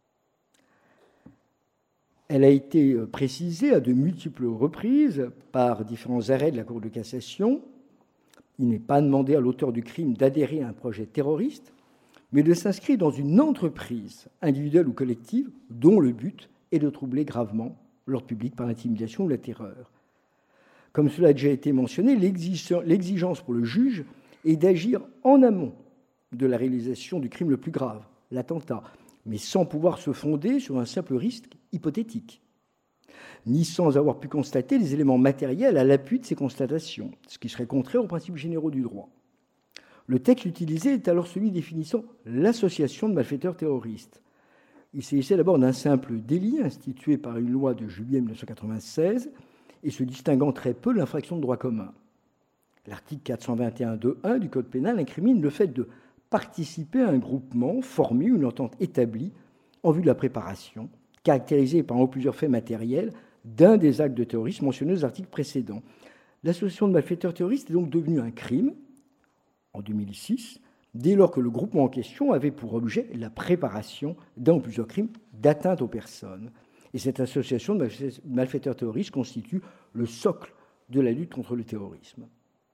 B: Elle a été précisée à de multiples reprises par différents arrêts de la Cour de cassation. Il n'est pas demandé à l'auteur du crime d'adhérer à un projet terroriste, mais de s'inscrire dans une entreprise individuelle ou collective dont le but est de troubler gravement l'ordre public par l'intimidation ou la terreur. Comme cela a déjà été mentionné, l'exigence pour le juge est d'agir en amont de la réalisation du crime le plus grave, l'attentat, mais sans pouvoir se fonder sur un simple risque hypothétique, ni sans avoir pu constater les éléments matériels à l'appui de ces constatations, ce qui serait contraire aux principes généraux du droit. Le texte utilisé est alors celui définissant l'association de malfaiteurs terroristes. Il s'agissait d'abord d'un simple délit institué par une loi de juillet 1996 et se distinguant très peu de l'infraction de droit commun. L'article 421.2.1 du Code pénal incrimine le fait de participer à un groupement formé, une entente établie en vue de la préparation, caractérisée par un ou plusieurs faits matériels d'un des actes de terrorisme mentionnés aux articles précédents. L'association de malfaiteurs terroristes est donc devenue un crime en 2006, dès lors que le groupement en question avait pour objet la préparation d'un ou plusieurs crimes d'atteinte aux personnes. Et cette association de malfaiteurs terroristes constitue le socle de la lutte contre le terrorisme.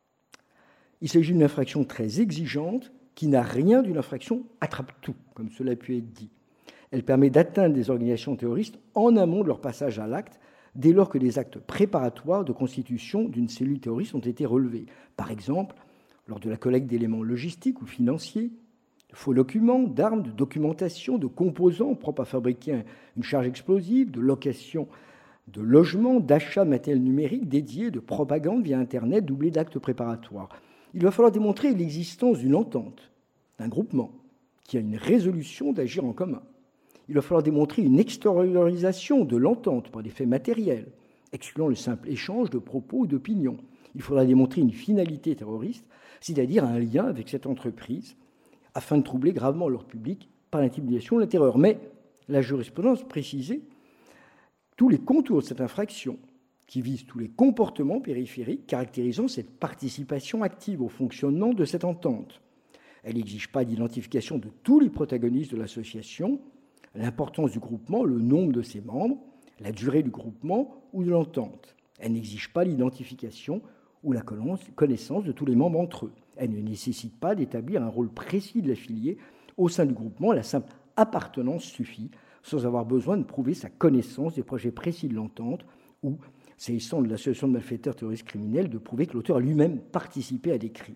B: Il s'agit d'une infraction très exigeante qui n'a rien d'une infraction attrape-tout, comme cela a pu être dit. Elle permet d'atteindre des organisations terroristes en amont de leur passage à l'acte, dès lors que des actes préparatoires de constitution d'une cellule terroriste ont été relevés. Par exemple, lors de la collecte d'éléments logistiques ou financiers, de faux documents, d'armes, de documentation, de composants propres à fabriquer une charge explosive, de location de logements, d'achat de matériel numérique dédié, de propagande via Internet doublé d'actes préparatoires. Il va falloir démontrer l'existence d'une entente, d'un groupement, qui a une résolution d'agir en commun. Il va falloir démontrer une extériorisation de l'entente par des faits matériels, excluant le simple échange de propos ou d'opinions. Il faudra démontrer une finalité terroriste, c'est-à-dire un lien avec cette entreprise, afin de troubler gravement l'ordre public par l'intimidation ou la terreur. Mais la jurisprudence précisait tous les contours de cette infraction, qui vise tous les comportements périphériques caractérisant cette participation active au fonctionnement de cette entente. Elle n'exige pas d'identification de tous les protagonistes de l'association, l'importance du groupement, le nombre de ses membres, la durée du groupement ou de l'entente. Elle n'exige pas l'identification ou la connaissance de tous les membres entre eux. Elle ne nécessite pas d'établir un rôle précis de l'affilié au sein du groupement. La simple appartenance suffit, sans avoir besoin de prouver sa connaissance des projets précis de l'entente ou, s'agissant de l'association de malfaiteurs terroristes criminels, de prouver que l'auteur a lui-même participé à des crimes.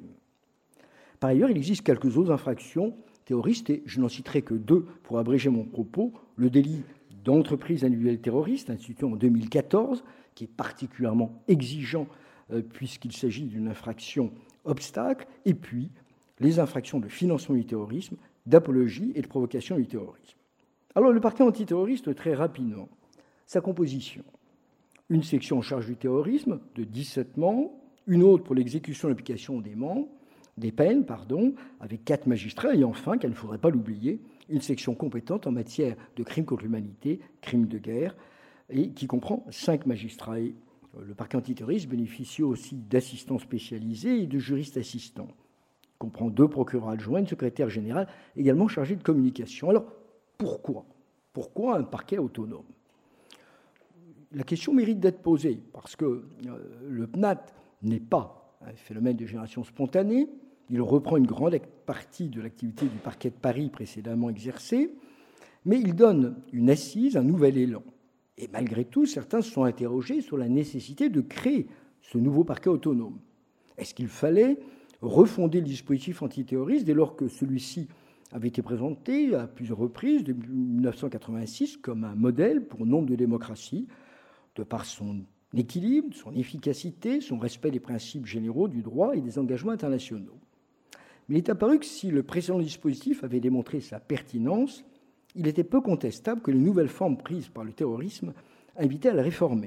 B: Par ailleurs, il existe quelques autres infractions terroristes, et je n'en citerai que deux pour abréger mon propos. Le délit d'entreprise individuelle terroriste, institué en 2014, qui est particulièrement exigeant puisqu'il s'agit d'une infraction obstacle, et puis les infractions de financement du terrorisme, d'apologie et de provocation du terrorisme. Alors le parquet antiterroriste, très rapidement, sa composition. Une section en charge du terrorisme de 17 membres, une autre pour l'exécution et l'application des peines, avec 4 magistrats, et enfin, qu'il ne faudrait pas l'oublier, une section compétente en matière de crimes contre l'humanité, crimes de guerre, et qui comprend 5 magistrats. Et le parquet antiterroriste bénéficie aussi d'assistants spécialisés et de juristes assistants. Il comprend 2 procureurs adjoints, une secrétaire générale, également chargée de communication. Alors, pourquoi un parquet autonome ? La question mérite d'être posée, parce que le PNAT n'est pas un phénomène de génération spontanée. Il reprend une grande partie de l'activité du parquet de Paris précédemment exercée, mais il donne une assise, un nouvel élan. Et malgré tout, certains se sont interrogés sur la nécessité de créer ce nouveau parquet autonome. Est-ce qu'il fallait refonder le dispositif antiterroriste dès lors que celui-ci avait été présenté à plusieurs reprises depuis 1986 comme un modèle pour nombre de démocraties, de par son équilibre, son efficacité, son respect des principes généraux du droit et des engagements internationaux. Mais il est apparu que si le précédent dispositif avait démontré sa pertinence, il était peu contestable que les nouvelles formes prises par le terrorisme invitaient à le réformer.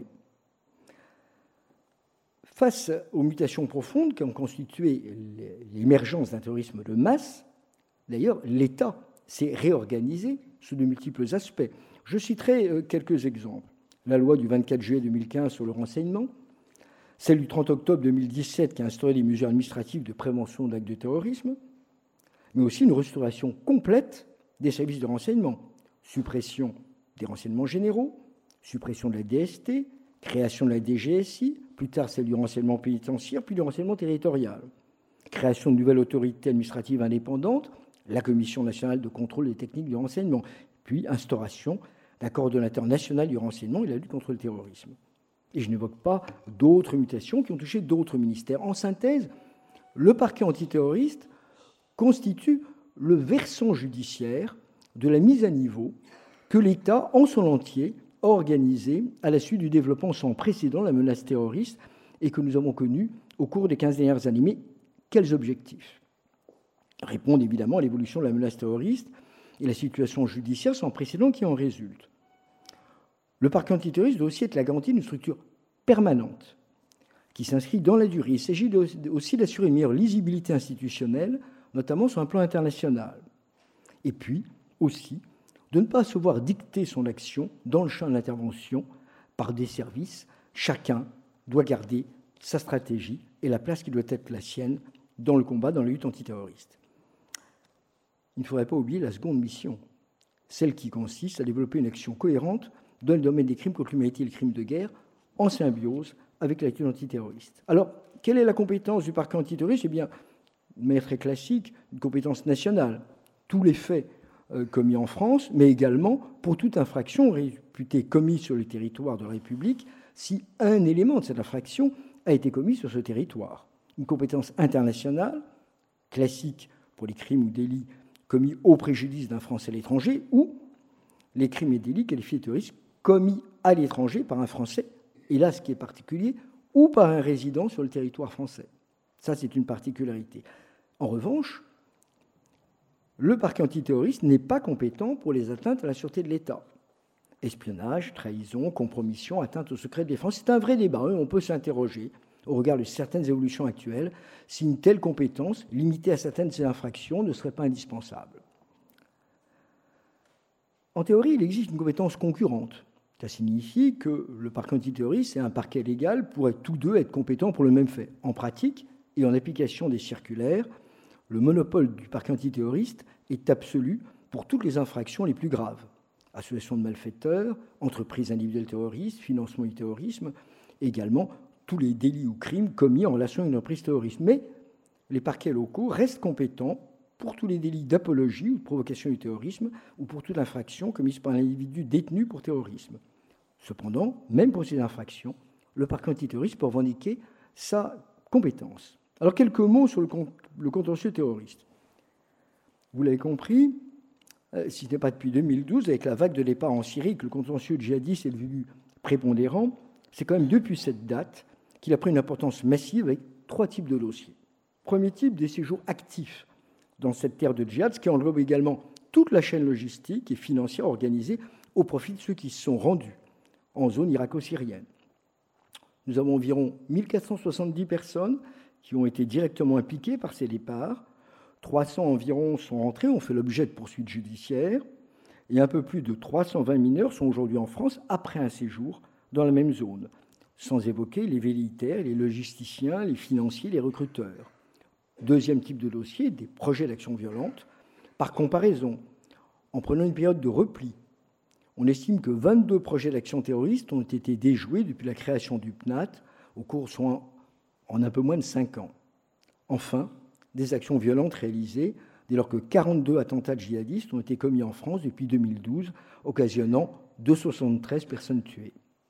B: Face aux mutations profondes qui ont constitué l'émergence d'un terrorisme de masse, d'ailleurs, l'État s'est réorganisé sous de multiples aspects. Je citerai quelques exemples. La loi du 24 juillet 2015 sur le renseignement, celle du 30 octobre 2017 qui a instauré des mesures administratives de prévention d'actes de terrorisme, mais aussi une restauration complète des services de renseignement, suppression des renseignements généraux, suppression de la DST, création de la DGSI, plus tard celle du renseignement pénitentiaire, puis du renseignement territorial, création de nouvelles autorités administratives indépendantes, la Commission nationale de contrôle des techniques du renseignement, puis instauration d'un coordonnateur national du renseignement et de la lutte contre le terrorisme. Et je n'évoque pas d'autres mutations qui ont touché d'autres ministères. En synthèse, le parquet antiterroriste constitue le versant judiciaire de la mise à niveau que l'État, en son entier, a organisé à la suite du développement sans précédent de la menace terroriste et que nous avons connu au cours des 15 dernières années. Mais quels objectifs ? Répondre évidemment à l'évolution de la menace terroriste et la situation judiciaire sans précédent qui en résulte. Le parquet antiterroriste doit aussi être la garantie d'une structure permanente qui s'inscrit dans la durée. Il s'agit aussi d'assurer une meilleure lisibilité institutionnelle, notamment sur un plan international. Et puis aussi de ne pas se voir dicter son action dans le champ de l'intervention par des services. Chacun doit garder sa stratégie et la place qui doit être la sienne dans le combat, dans la lutte antiterroriste. Il ne faudrait pas oublier la seconde mission, celle qui consiste à développer une action cohérente dans le domaine des crimes contre l'humanité et le crime de guerre, en symbiose avec la lutte antiterroriste. Alors, quelle est la compétence du parquet antiterroriste ? Eh bien, de manière très classique, une compétence nationale. Tous les faits commis en France, mais également pour toute infraction réputée commise sur le territoire de la République, si un élément de cette infraction a été commis sur ce territoire. Une compétence internationale, classique pour les crimes ou délits commis au préjudice d'un Français à l'étranger, ou les crimes et délits qualifiés de terroristes commis à l'étranger par un Français, et là, ce qui est particulier, ou par un résident sur le territoire français. Ça, c'est une particularité. En revanche, le parquet antiterroriste n'est pas compétent pour les atteintes à la sûreté de l'État. Espionnage, trahison, compromission, atteinte au secret de défense, c'est un vrai débat. On peut s'interroger, au regard de certaines évolutions actuelles, si une telle compétence, limitée à certaines infractions, ne serait pas indispensable. En théorie, il existe une compétence concurrente. Ça signifie que le parquet antiterroriste et un parquet légal pourraient tous deux être compétents pour le même fait. En pratique et en application des circulaires, le monopole du parquet antiterroriste est absolu pour toutes les infractions les plus graves. Association de malfaiteurs, entreprises individuelles terroristes, financement du terrorisme, également tous les délits ou crimes commis en relation avec une entreprise terroriste. Mais les parquets locaux restent compétents pour tous les délits d'apologie ou de provocation du terrorisme ou pour toute infraction commise par un individu détenu pour terrorisme. Cependant, même pour ces infractions, le parquet antiterroriste peut revendiquer sa compétence. Alors, quelques mots sur le contentieux terroriste. Vous l'avez compris, si ce n'est pas depuis 2012, avec la vague de départ en Syrie, que le contentieux djihadiste est devenu prépondérant, c'est quand même depuis cette date qu'il a pris une importance massive avec 3 types de dossiers. Premier type, des séjours actifs dans cette terre de djihad, ce qui englobe également toute la chaîne logistique et financière organisée au profit de ceux qui se sont rendus en zone irako-syrienne. Nous avons environ 1470 personnes qui ont été directement impliquées par ces départs. 300 environ sont rentrés, ont fait l'objet de poursuites judiciaires, et un peu plus de 320 mineurs sont aujourd'hui en France après un séjour dans la même zone, sans évoquer les velléitaires, les logisticiens, les financiers, les recruteurs. Deuxième type de dossier, des projets d'action violente. Par comparaison, en prenant une période de repli, on estime que 22 projets d'action terroriste ont été déjoués depuis la création du PNAT, au cours en un peu moins de 5 ans. Enfin, des actions violentes réalisées dès lors que 42 attentats djihadistes ont été commis en France depuis 2012, occasionnant 273 personnes tuées.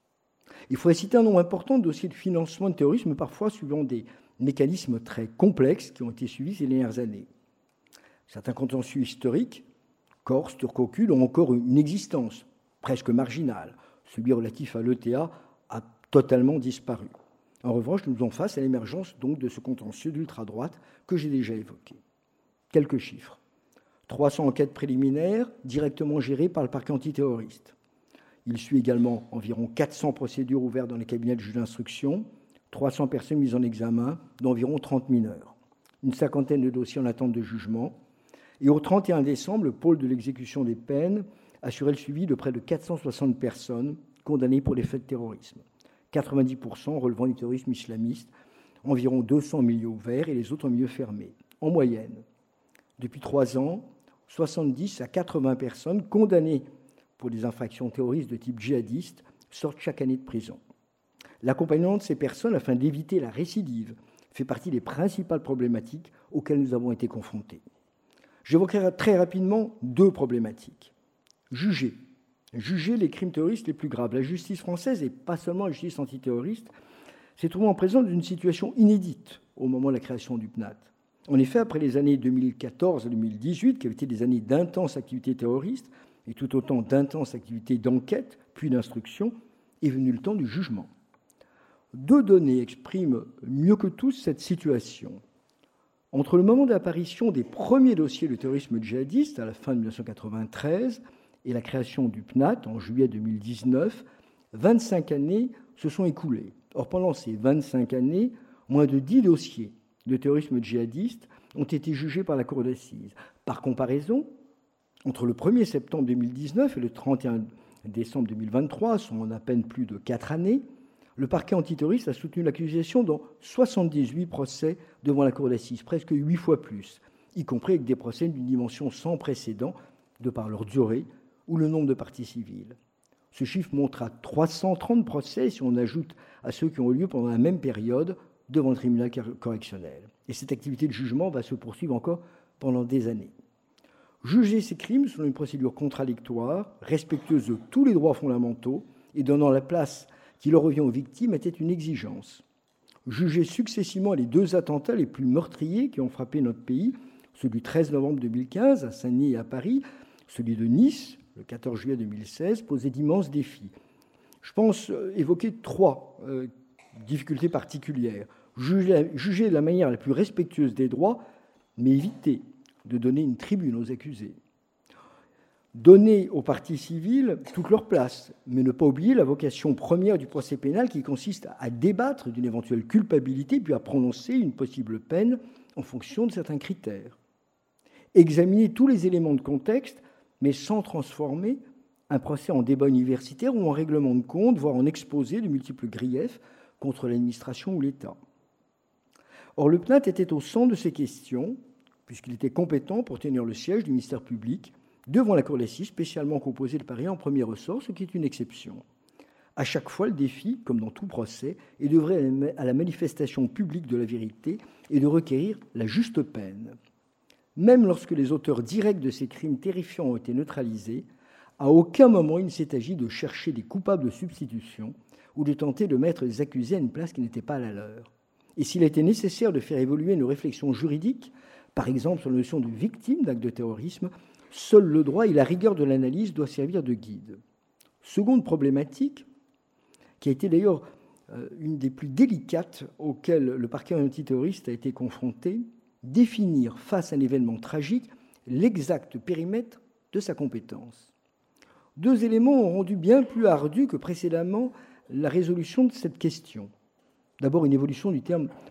B: Il faudrait citer un nombre important de dossiers de financement de terrorisme, parfois suivant des mécanismes très complexes qui ont été suivis ces dernières années. Certains contentieux historiques, corse, turco-kurdes, ont encore une existence presque marginale. Celui relatif à l'ETA a totalement disparu. En revanche, nous faisons face à l'émergence donc de ce contentieux d'ultra-droite que j'ai déjà évoqué. Quelques chiffres. 300 enquêtes préliminaires directement gérées par le parquet antiterroriste. Il suit également environ 400 procédures ouvertes dans les cabinets de juge d'instruction, 300 personnes mises en examen, d'environ 30 mineurs. Une cinquantaine de dossiers en attente de jugement. Et au 31 décembre, le pôle de l'exécution des peines assurait le suivi de près de 460 personnes condamnées pour des faits de terrorisme. 90% relevant du terrorisme islamiste, environ 200 en milieu ouvert et les autres en milieu fermé. En moyenne, depuis 3 ans, 70 à 80 personnes condamnées pour des infractions terroristes de type djihadiste sortent chaque année de prison. L'accompagnement de ces personnes afin d'éviter la récidive fait partie des principales problématiques auxquelles nous avons été confrontés. J'évoquerai très rapidement 2 problématiques. Juger juger les crimes terroristes les plus graves. La justice française, et pas seulement la justice antiterroriste, s'est trouvée en présence d'une situation inédite au moment de la création du PNAT. En effet, après les années 2014 et 2018, qui avaient été des années d'intenses activités terroristes, et tout autant d'intenses activités d'enquête, puis d'instruction, est venu le temps du jugement. Deux données expriment mieux que tous cette situation. Entre le moment de l'apparition des premiers dossiers de terrorisme djihadiste, à la fin de 1993, et la création du PNAT, en juillet 2019, 25 années se sont écoulées. Or, pendant ces 25 années, moins de 10 dossiers de terrorisme djihadiste ont été jugés par la Cour d'assises. Par comparaison, entre le 1er septembre 2019 et le 31 décembre 2023, soit en à peine plus de 4 années, le parquet antiterroriste a soutenu l'accusation dans 78 procès devant la Cour d'assises, presque 8 fois plus, y compris avec des procès d'une dimension sans précédent, de par leur durée ou le nombre de parties civiles. Ce chiffre montre à 330 procès si on ajoute à ceux qui ont eu lieu pendant la même période devant le tribunal correctionnel. Et cette activité de jugement va se poursuivre encore pendant des années. Juger ces crimes selon une procédure contradictoire, respectueuse de tous les droits fondamentaux et donnant la place qui leur revient aux victimes était une exigence. Juger successivement les deux attentats les plus meurtriers qui ont frappé notre pays, ceux du 13 novembre 2015 à Saint-Denis et à Paris, celui de Nice, le 14 juillet 2016, posait d'immenses défis. Je pense évoquer 3 difficultés particulières. Juger de la manière la plus respectueuse des droits, mais éviter de donner une tribune aux accusés. Donner aux parties civiles toute leur place, mais ne pas oublier la vocation première du procès pénal qui consiste à débattre d'une éventuelle culpabilité puis à prononcer une possible peine en fonction de certains critères. Examiner tous les éléments de contexte, mais sans transformer un procès en débat universitaire ou en règlement de compte, voire en exposé de multiples griefs contre l'administration ou l'État. Or, le PNAT était au centre de ces questions, puisqu'il était compétent pour tenir le siège du ministère public devant la Cour d'assises, spécialement composée de parties en premier ressort, ce qui est une exception. À chaque fois, le défi, comme dans tout procès, est d'œuvrer à la manifestation publique de la vérité et de requérir la juste peine. Même lorsque les auteurs directs de ces crimes terrifiants ont été neutralisés, à aucun moment il ne s'est agi de chercher des coupables de substitution ou de tenter de mettre les accusés à une place qui n'était pas la leur. Et s'il était nécessaire de faire évoluer nos réflexions juridiques, par exemple sur la notion de victime d'actes de terrorisme, seul le droit et la rigueur de l'analyse doivent servir de guide. Seconde problématique, qui a été d'ailleurs une des plus délicates auxquelles le parquet antiterroriste a été confronté, définir face à un événement tragique l'exact périmètre de sa compétence. 2 éléments ont rendu bien plus ardu que précédemment la résolution de cette question. D'abord, une évolution du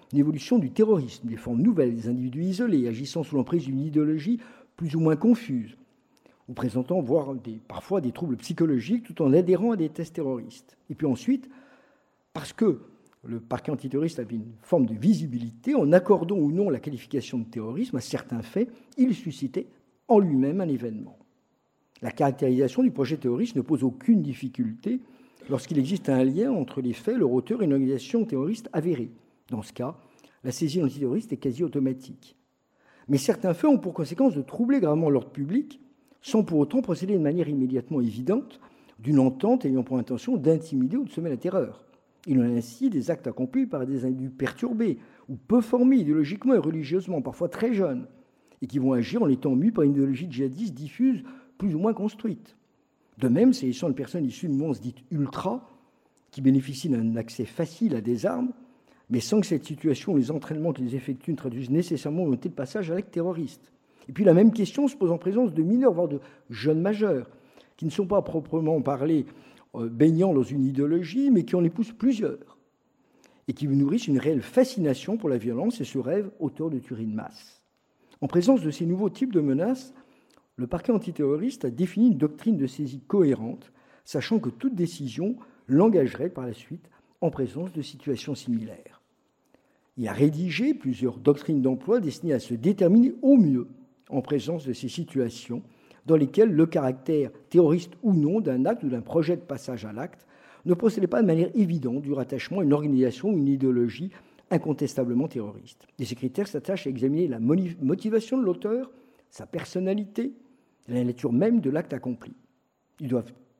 B: terrorisme, des formes nouvelles, des individus isolés, agissant sous l'emprise d'une idéologie plus ou moins confuse, ou présentant parfois des troubles psychologiques tout en adhérant à des tests terroristes. Et puis ensuite, parce que le parquet antiterroriste avait une forme de visibilité, en accordant ou non la qualification de terrorisme à certains faits, il suscitait en lui-même un événement. La caractérisation du projet terroriste ne pose aucune difficulté lorsqu'il existe un lien entre les faits, leur auteur et une organisation terroriste avérée. Dans ce cas, la saisie antiterroriste est quasi automatique. Mais certains faits ont pour conséquence de troubler gravement l'ordre public, sans pour autant procéder de manière immédiatement évidente d'une entente ayant pour intention d'intimider ou de semer la terreur. Il en est ainsi des actes accomplis par des individus perturbés ou peu formés idéologiquement et religieusement, parfois très jeunes, et qui vont agir en étant mus par une idéologie djihadiste diffuse, plus ou moins construite. De même, s'agissant de personnes issues de mouvances dites ultra, qui bénéficient d'un accès facile à des armes, mais sans que cette situation ou les entraînements qu'ils effectuent ne traduisent nécessairement une volonté de passage à l'acte terroriste. Et puis la même question se pose en présence de mineurs, voire de jeunes majeurs, qui ne sont pas proprement parlés baignant dans une idéologie, mais qui en épousent plusieurs, et qui nourrissent une réelle fascination pour la violence et se rêvent auteurs de tueries de masse. En présence de ces nouveaux types de menaces, le parquet antiterroriste a défini une doctrine de saisie cohérente, sachant que toute décision l'engagerait par la suite en présence de situations similaires. Il a rédigé plusieurs doctrines d'emploi destinées à se déterminer au mieux en présence de ces situations dans lesquelles le caractère terroriste ou non d'un acte ou d'un projet de passage à l'acte ne procédait pas de manière évidente du rattachement à une organisation ou une idéologie incontestablement terroriste. Et ces critères s'attachent à examiner la motivation de l'auteur, sa personnalité, la nature même de l'acte accompli. Ils doivent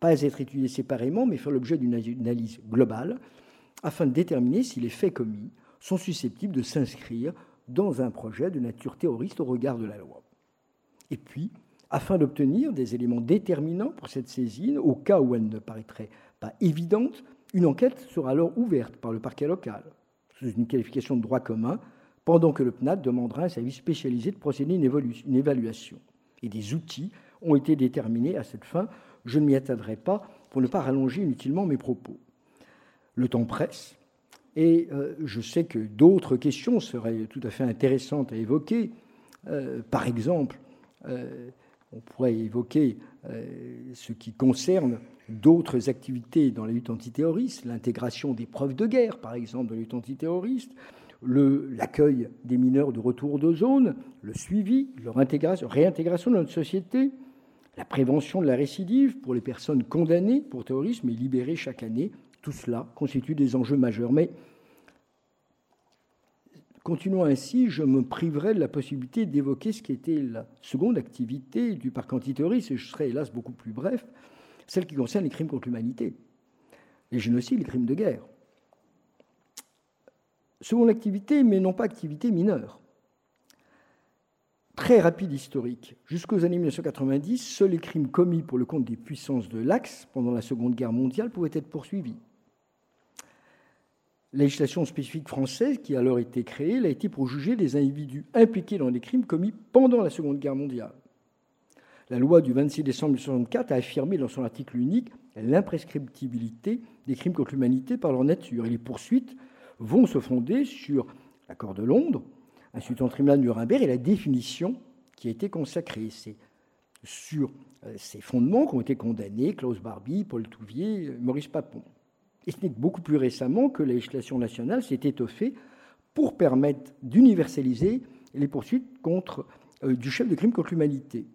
B: pas être étudiés séparément, mais faire l'objet d'une analyse globale, afin de déterminer si les faits commis sont susceptibles de s'inscrire dans un projet de nature terroriste au regard de la loi. Et puis, afin d'obtenir des éléments déterminants pour cette saisine, au cas où elle ne paraîtrait pas évidente, une enquête sera alors ouverte par le parquet local, sous une qualification de droit commun, pendant que le PNAD demandera à un service spécialisé de procéder à une évaluation. Et des outils ont été déterminés à cette fin. Je ne m'y attarderai pas pour ne pas rallonger inutilement mes propos. Le temps presse, et je sais que d'autres questions seraient tout à fait intéressantes à évoquer. Par exemple, on pourrait évoquer ce qui concerne d'autres activités dans la lutte antiterroriste, l'intégration des preuves de guerre, par exemple, dans la lutte antiterroriste, l'accueil des mineurs de retour de zone, le suivi, leur réintégration dans notre société, la prévention de la récidive pour les personnes condamnées pour terrorisme et libérées chaque année. Tout cela constitue des enjeux majeurs. Mais continuons ainsi, je me priverai de la possibilité d'évoquer ce qui était la seconde activité du parc antiterroriste, et je serai hélas beaucoup plus bref, celle qui concerne les crimes contre l'humanité, les génocides, les crimes de guerre. Seconde activité, mais non pas activité mineure. Très rapide historique. Jusqu'aux années 1990, seuls les crimes commis pour le compte des puissances de l'Axe pendant la Seconde Guerre mondiale pouvaient être poursuivis. La législation spécifique française qui a alors été créée l'a été pour juger des individus impliqués dans des crimes commis pendant la Seconde Guerre mondiale. La loi du 26 décembre 1964 a affirmé dans son article unique l'imprescriptibilité des crimes contre l'humanité par leur nature. Et les poursuites vont se fonder sur l'accord de Londres, ainsi qu'un tribunal de Nuremberg et la définition qui a été consacrée. C'est sur ces fondements qu'ont été condamnés Klaus Barbie, Paul Touvier, Maurice Papon. Et ce n'est que beaucoup plus récemment que la législation nationale s'est étoffée pour permettre d'universaliser les poursuites contre du chef de crime contre l'humanité.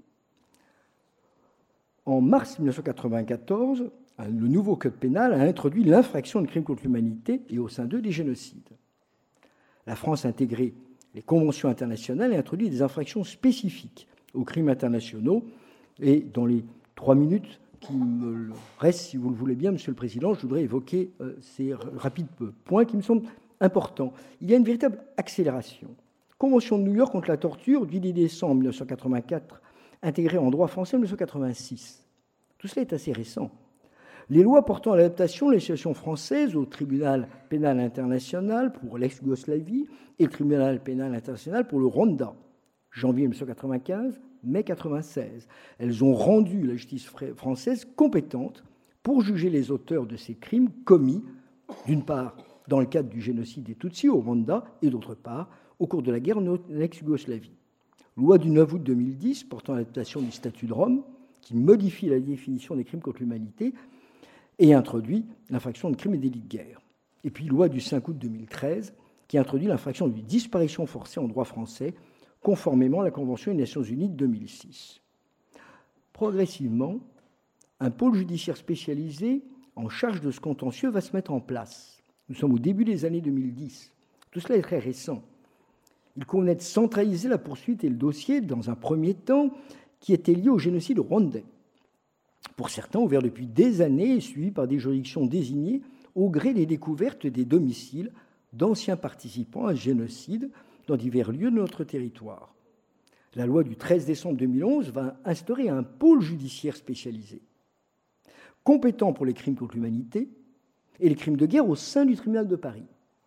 B: En mars 1994, le nouveau code pénal a introduit l'infraction de crime contre l'humanité et au sein d'eux des génocides. La France a intégré les conventions internationales et a introduit des infractions spécifiques aux crimes internationaux. Et dans les 3 minutes qui me restent, si vous le voulez bien, Monsieur le Président, je voudrais évoquer ces rapides points qui me semblent importants. Il y a une véritable accélération. Convention de New York contre la torture du 10 décembre 1984, intégrée en droit français en 1986. Tout cela est assez récent. Les lois portant l'adaptation de la législation française au tribunal pénal international pour l'ex-Yougoslavie et le tribunal pénal international pour le Rwanda, janvier 1995, mai 1996. Elles ont rendu la justice française compétente pour juger les auteurs de ces crimes commis, d'une part, dans le cadre du génocide des Tutsis au Rwanda, et d'autre part, au cours de la guerre en ex-Yougoslavie. Loi du 9 août 2010 portant l'adaptation du statut de Rome, qui modifie la définition des crimes contre l'humanité et introduit l'infraction de crimes et délits de guerre. Et puis, loi du 5 août 2013, qui introduit l'infraction de disparition forcée en droit français, conformément à la Convention des Nations Unies de 2006. Progressivement, un pôle judiciaire spécialisé en charge de ce contentieux va se mettre en place. Nous sommes au début des années 2010. Tout cela est très récent. Il convenait de centraliser la poursuite et le dossier, dans un premier temps, qui était lié au génocide rwandais. Pour certains, ouvert depuis des années et suivi par des juridictions désignées au gré des découvertes des domiciles d'anciens participants à ce génocide dans divers lieux de notre territoire. La loi du 13 décembre 2011 va instaurer un pôle judiciaire spécialisé, compétent pour les crimes contre l'humanité et les crimes de guerre au sein du tribunal de Paris.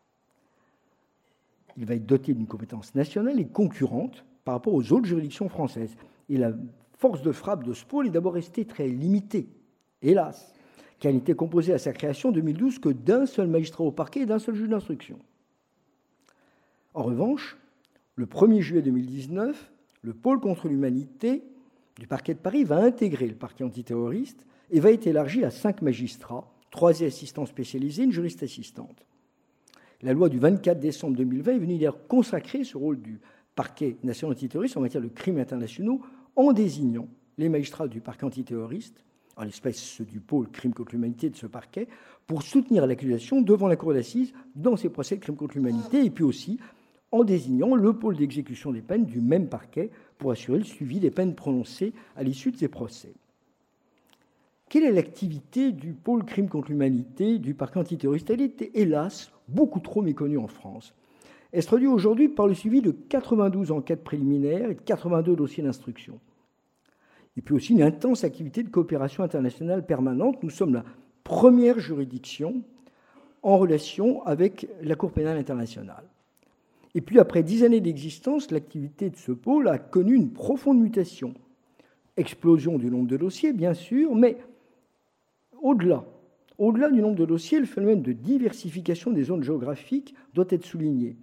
B: Il va être doté d'une compétence nationale et concurrente par rapport aux autres juridictions françaises. Et la force de frappe de ce pôle est d'abord restée très limitée, hélas, car il n'était composé à sa création en 2012 que d'un seul magistrat au parquet et d'un seul juge d'instruction. En revanche, le 1er juillet 2019, le pôle contre l'humanité du parquet de Paris va intégrer le parquet antiterroriste et va être élargi à 5 magistrats, 3 assistants spécialisés, une juriste assistante. La loi du 24 décembre 2020 est venue d'ailleurs consacrer ce rôle du parquet national antiterroriste en matière de crimes internationaux en désignant les magistrats du parquet antiterroriste, en l'espèce ceux du pôle crime contre l'humanité de ce parquet, pour soutenir l'accusation devant la cour d'assises dans ces procès de crimes contre l'humanité, et puis aussi en désignant le pôle d'exécution des peines du même parquet pour assurer le suivi des peines prononcées à l'issue de ces procès. quelle est l'activité du pôle crime contre l'humanité du parquet antiterroriste? Elle est, hélas, beaucoup trop méconnue en France. Elle se traduit aujourd'hui par le suivi de 92 enquêtes préliminaires et de 82 dossiers d'instruction. Et puis aussi une intense activité de coopération internationale permanente. Nous sommes la première juridiction en relation avec la Cour pénale internationale. Et puis, après 10 années d'existence, l'activité de ce pôle a connu une profonde mutation. Explosion du nombre de dossiers, bien sûr, mais au-delà du nombre de dossiers, le phénomène de diversification des zones géographiques doit être souligné.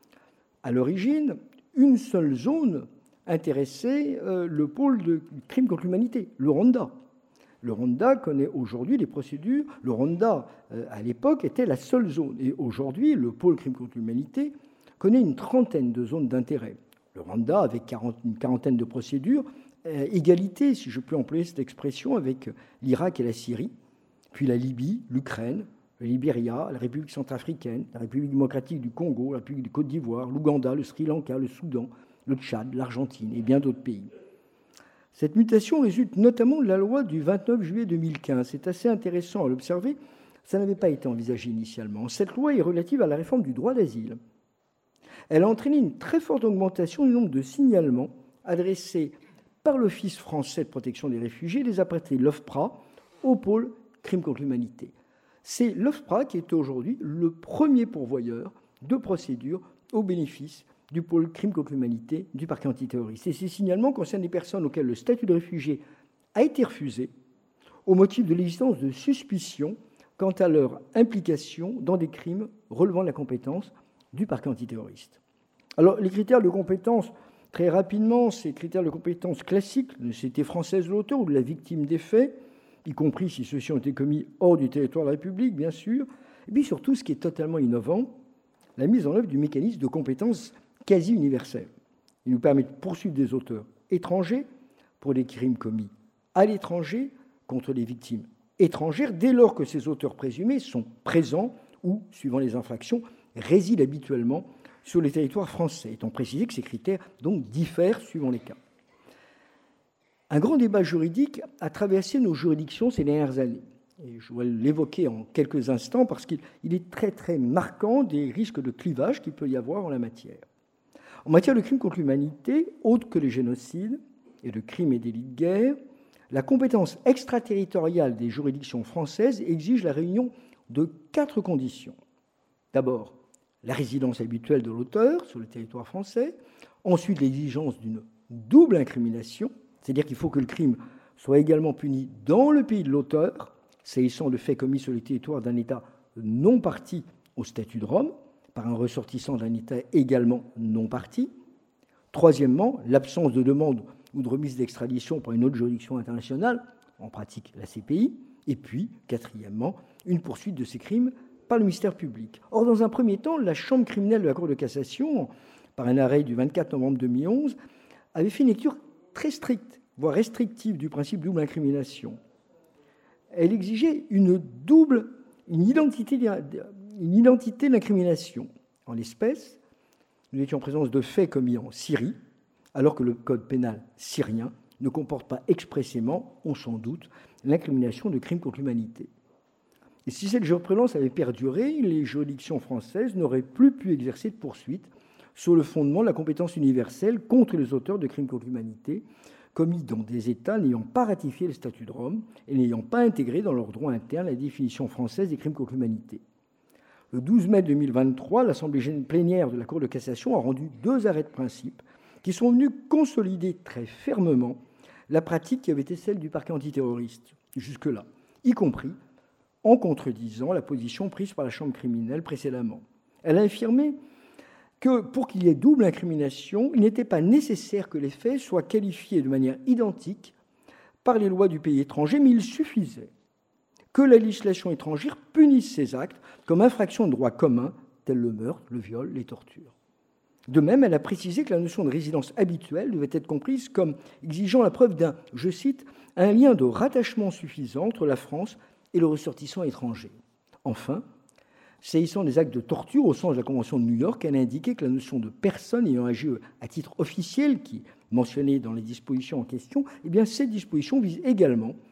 B: À l'origine, une seule zone intéressait le pôle de crime contre l'humanité, le Rwanda. Le Rwanda connaît aujourd'hui des procédures. Le Rwanda, à l'époque, était la seule zone. Et aujourd'hui, le pôle crime contre l'humanité connaît une trentaine de zones d'intérêt. Le Rwanda, avec une quarantaine de procédures, égalité, si je peux employer cette expression, avec l'Irak et la Syrie, puis la Libye, l'Ukraine, le Libéria, la République centrafricaine, la République démocratique du Congo, la République de Côte d'Ivoire, l'Ouganda, le Sri Lanka, le Soudan, le Tchad, l'Argentine et bien d'autres pays. Cette mutation résulte notamment de la loi du 29 juillet 2015. C'est assez intéressant à l'observer. Ça n'avait pas été envisagé initialement. Cette loi est relative à la réforme du droit d'asile. Elle a entraîné une très forte augmentation du nombre de signalements adressés par l'Office français de protection des réfugiés, les appelés l'OFPRA, au pôle crime contre l'humanité. C'est l'OFPRA qui est aujourd'hui le premier pourvoyeur de procédures au bénéfice du pôle crime contre l'humanité du parquet antiterroriste. Et ces signalements concernent des personnes auxquelles le statut de réfugié a été refusé au motif de l'existence de suspicions quant à leur implication dans des crimes relevant de la compétence du parquet antiterroriste. Alors, les critères de compétence, très rapidement, ces critères de compétence classiques, de nationalité française de l'auteur ou de la victime des faits, y compris si ceux-ci ont été commis hors du territoire de la République, bien sûr, et puis surtout, ce qui est totalement innovant, la mise en œuvre du mécanisme de compétence quasi universel. Il nous permet de poursuivre des auteurs étrangers pour des crimes commis à l'étranger contre les victimes étrangères, dès lors que ces auteurs présumés sont présents ou, suivant les infractions, résident habituellement sur le territoire français, étant précisé que ces critères donc diffèrent suivant les cas. Un grand débat juridique a traversé nos juridictions ces dernières années. Et je vais l'évoquer en quelques instants parce qu'il est très très marquant des risques de clivage qu'il peut y avoir en la matière. En matière de crimes contre l'humanité, autres que les génocides et de crimes et délits de guerre, la compétence extraterritoriale des juridictions françaises exige la réunion de 4 conditions. D'abord, la résidence habituelle de l'auteur sur le territoire français. Ensuite, l'exigence d'une double incrimination, c'est-à-dire qu'il faut que le crime soit également puni dans le pays de l'auteur, s'agissant de faits commis sur le territoire d'un État non parti au statut de Rome, par un ressortissant d'un État également non parti. Troisièmement, l'absence de demande ou de remise d'extradition par une autre juridiction internationale, en pratique la CPI. Et puis, quatrièmement, une poursuite de ces crimes par le ministère public. Or, dans un premier temps, la Chambre criminelle de la Cour de cassation, par un arrêt du 24 novembre 2011, avait fait une lecture très stricte, voire restrictive, du principe de double incrimination. Elle exigeait une identité d'incrimination. En l'espèce, nous étions en présence de faits commis en Syrie, alors que le code pénal syrien ne comporte pas expressément, on s'en doute, l'incrimination de crimes contre l'humanité. Et si cette jurisprudence avait perduré, les juridictions françaises n'auraient plus pu exercer de poursuite sur le fondement de la compétence universelle contre les auteurs de crimes contre l'humanité commis dans des États n'ayant pas ratifié le statut de Rome et n'ayant pas intégré dans leur droit interne la définition française des crimes contre l'humanité. Le 12 mai 2023, l'Assemblée plénière de la Cour de cassation a rendu 2 arrêts de principe qui sont venus consolider très fermement la pratique qui avait été celle du parquet antiterroriste jusque-là, y compris en contredisant la position prise par la Chambre criminelle précédemment. Elle a affirmé que pour qu'il y ait double incrimination, il n'était pas nécessaire que les faits soient qualifiés de manière identique par les lois du pays étranger, mais il suffisait que la législation étrangère punisse ces actes comme infraction de droit commun, tels le meurtre, le viol, les tortures. De même, elle a précisé que la notion de résidence habituelle devait être comprise comme exigeant la preuve d'un, je cite, un lien de rattachement suffisant entre la France et le ressortissant étranger. Enfin, s'agissant des actes de torture au sens de la Convention de New York, elle a indiqué que la notion de personne ayant agi à titre officiel, qui est mentionnée dans les dispositions en question, eh bien, cette disposition vise également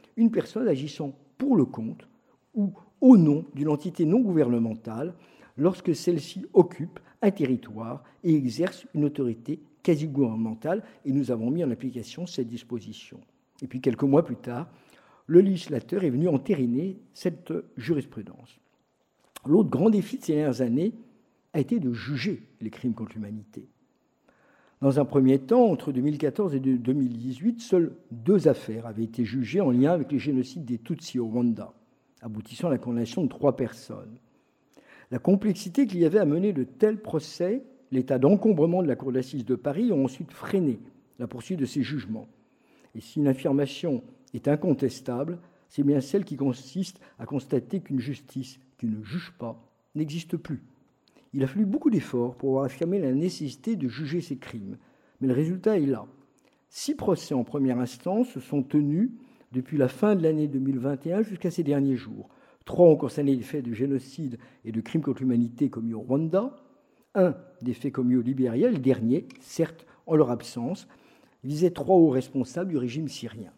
B: une personne agissant pour le compte ou au nom d'une entité non gouvernementale lorsque celle-ci occupe un territoire et exerce une autorité quasi-gouvernementale. Et nous avons mis en application cette disposition. Et puis quelques mois plus tard, le législateur est venu entériner cette jurisprudence. L'autre grand défi de ces dernières années a été de juger les crimes contre l'humanité. Dans un premier temps, entre 2014 et 2018, seules 2 affaires avaient été jugées en lien avec les génocides des Tutsis au Rwanda, aboutissant à la condamnation de 3 personnes. La complexité qu'il y avait à mener de tels procès, l'état d'encombrement de la Cour d'assises de Paris ont ensuite freiné la poursuite de ces jugements. Et si une affirmation est incontestable, c'est bien celle qui consiste à constater qu'une justice qui ne juge pas n'existe plus. Il a fallu beaucoup d'efforts pour avoir affirmé la nécessité de juger ces crimes, mais le résultat est là. 6 procès en première instance se sont tenus depuis la fin de l'année 2021 jusqu'à ces derniers jours. 3 ont concerné les faits de génocide et de crimes contre l'humanité commis au Rwanda, 1 des faits commis au Libéria, le dernier, certes en leur absence, visait 3 hauts responsables du régime syrien.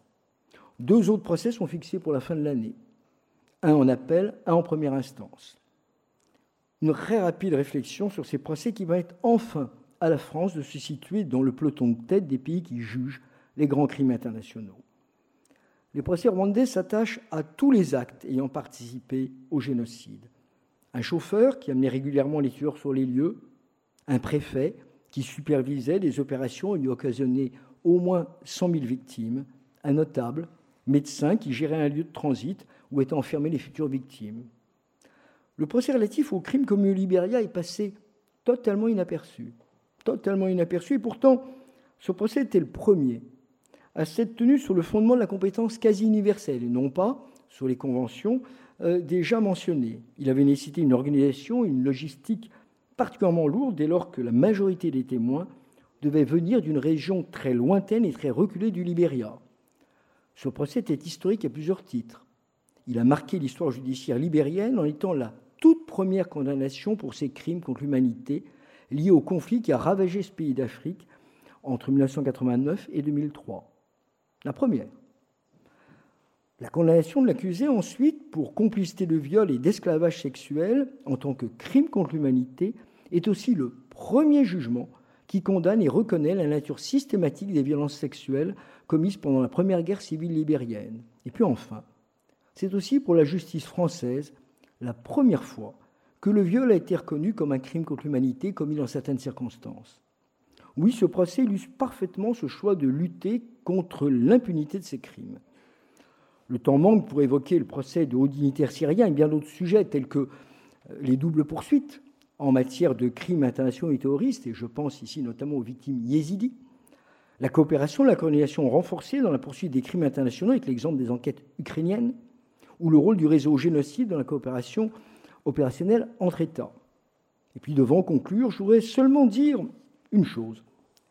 B: 2 autres procès sont fixés pour la fin de l'année, 1 en appel, 1 en première instance. Une très rapide réflexion sur ces procès qui permettent enfin à la France de se situer dans le peloton de tête des pays qui jugent les grands crimes internationaux. Les procès rwandais s'attachent à tous les actes ayant participé au génocide. Un chauffeur qui amenait régulièrement les tueurs sur les lieux, un préfet qui supervisait des opérations ayant occasionné au moins 100 000 victimes, un notable, médecin qui gérait un lieu de transit où étaient enfermées les futures victimes. Le procès relatif aux crimes commis au Libéria est passé totalement inaperçu. Et pourtant, ce procès était le premier à s'être tenu sur le fondement de la compétence quasi universelle et non pas sur les conventions déjà mentionnées. Il avait nécessité une organisation, une logistique particulièrement lourde dès lors que la majorité des témoins devaient venir d'une région très lointaine et très reculée du Libéria. Ce procès était historique à plusieurs titres. Il a marqué l'histoire judiciaire libérienne en étant la toute première condamnation pour ces crimes contre l'humanité liés au conflit qui a ravagé ce pays d'Afrique entre 1989 et 2003. La première. La condamnation de l'accusé ensuite pour complicité de viol et d'esclavage sexuel en tant que crime contre l'humanité est aussi le premier jugement qui condamne et reconnaît la nature systématique des violences sexuelles commises pendant la première guerre civile libérienne. Et puis enfin, c'est aussi pour la justice française la première fois que le viol a été reconnu comme un crime contre l'humanité commis dans certaines circonstances. Oui, ce procès illustre parfaitement ce choix de lutter contre l'impunité de ces crimes. Le temps manque pour évoquer le procès de hauts dignitaires syriens et bien d'autres sujets tels que les doubles poursuites en matière de crimes internationaux et terroristes, et je pense ici notamment aux victimes yézidis, la coopération, la coordination renforcée dans la poursuite des crimes internationaux avec l'exemple des enquêtes ukrainiennes, ou le rôle du réseau génocide dans la coopération opérationnelle entre États. Et puis devant conclure, je voudrais seulement dire une chose.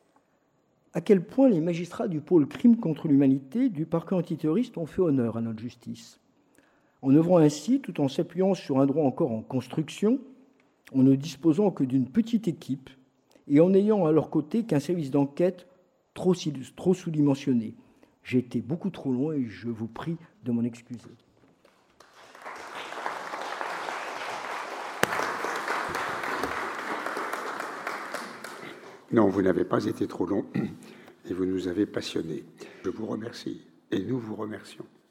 B: À quel point les magistrats du pôle crime contre l'humanité du parquet antiterroriste ont fait honneur à notre justice. En œuvrant ainsi, tout en s'appuyant sur un droit encore en construction, en ne disposant que d'une petite équipe et en n'ayant à leur côté qu'un service d'enquête trop sous-dimensionné. J'ai été beaucoup trop long et je vous prie de m'en excuser.
A: Non, vous n'avez pas été trop long et vous nous avez passionnés. Je vous remercie et nous vous remercions.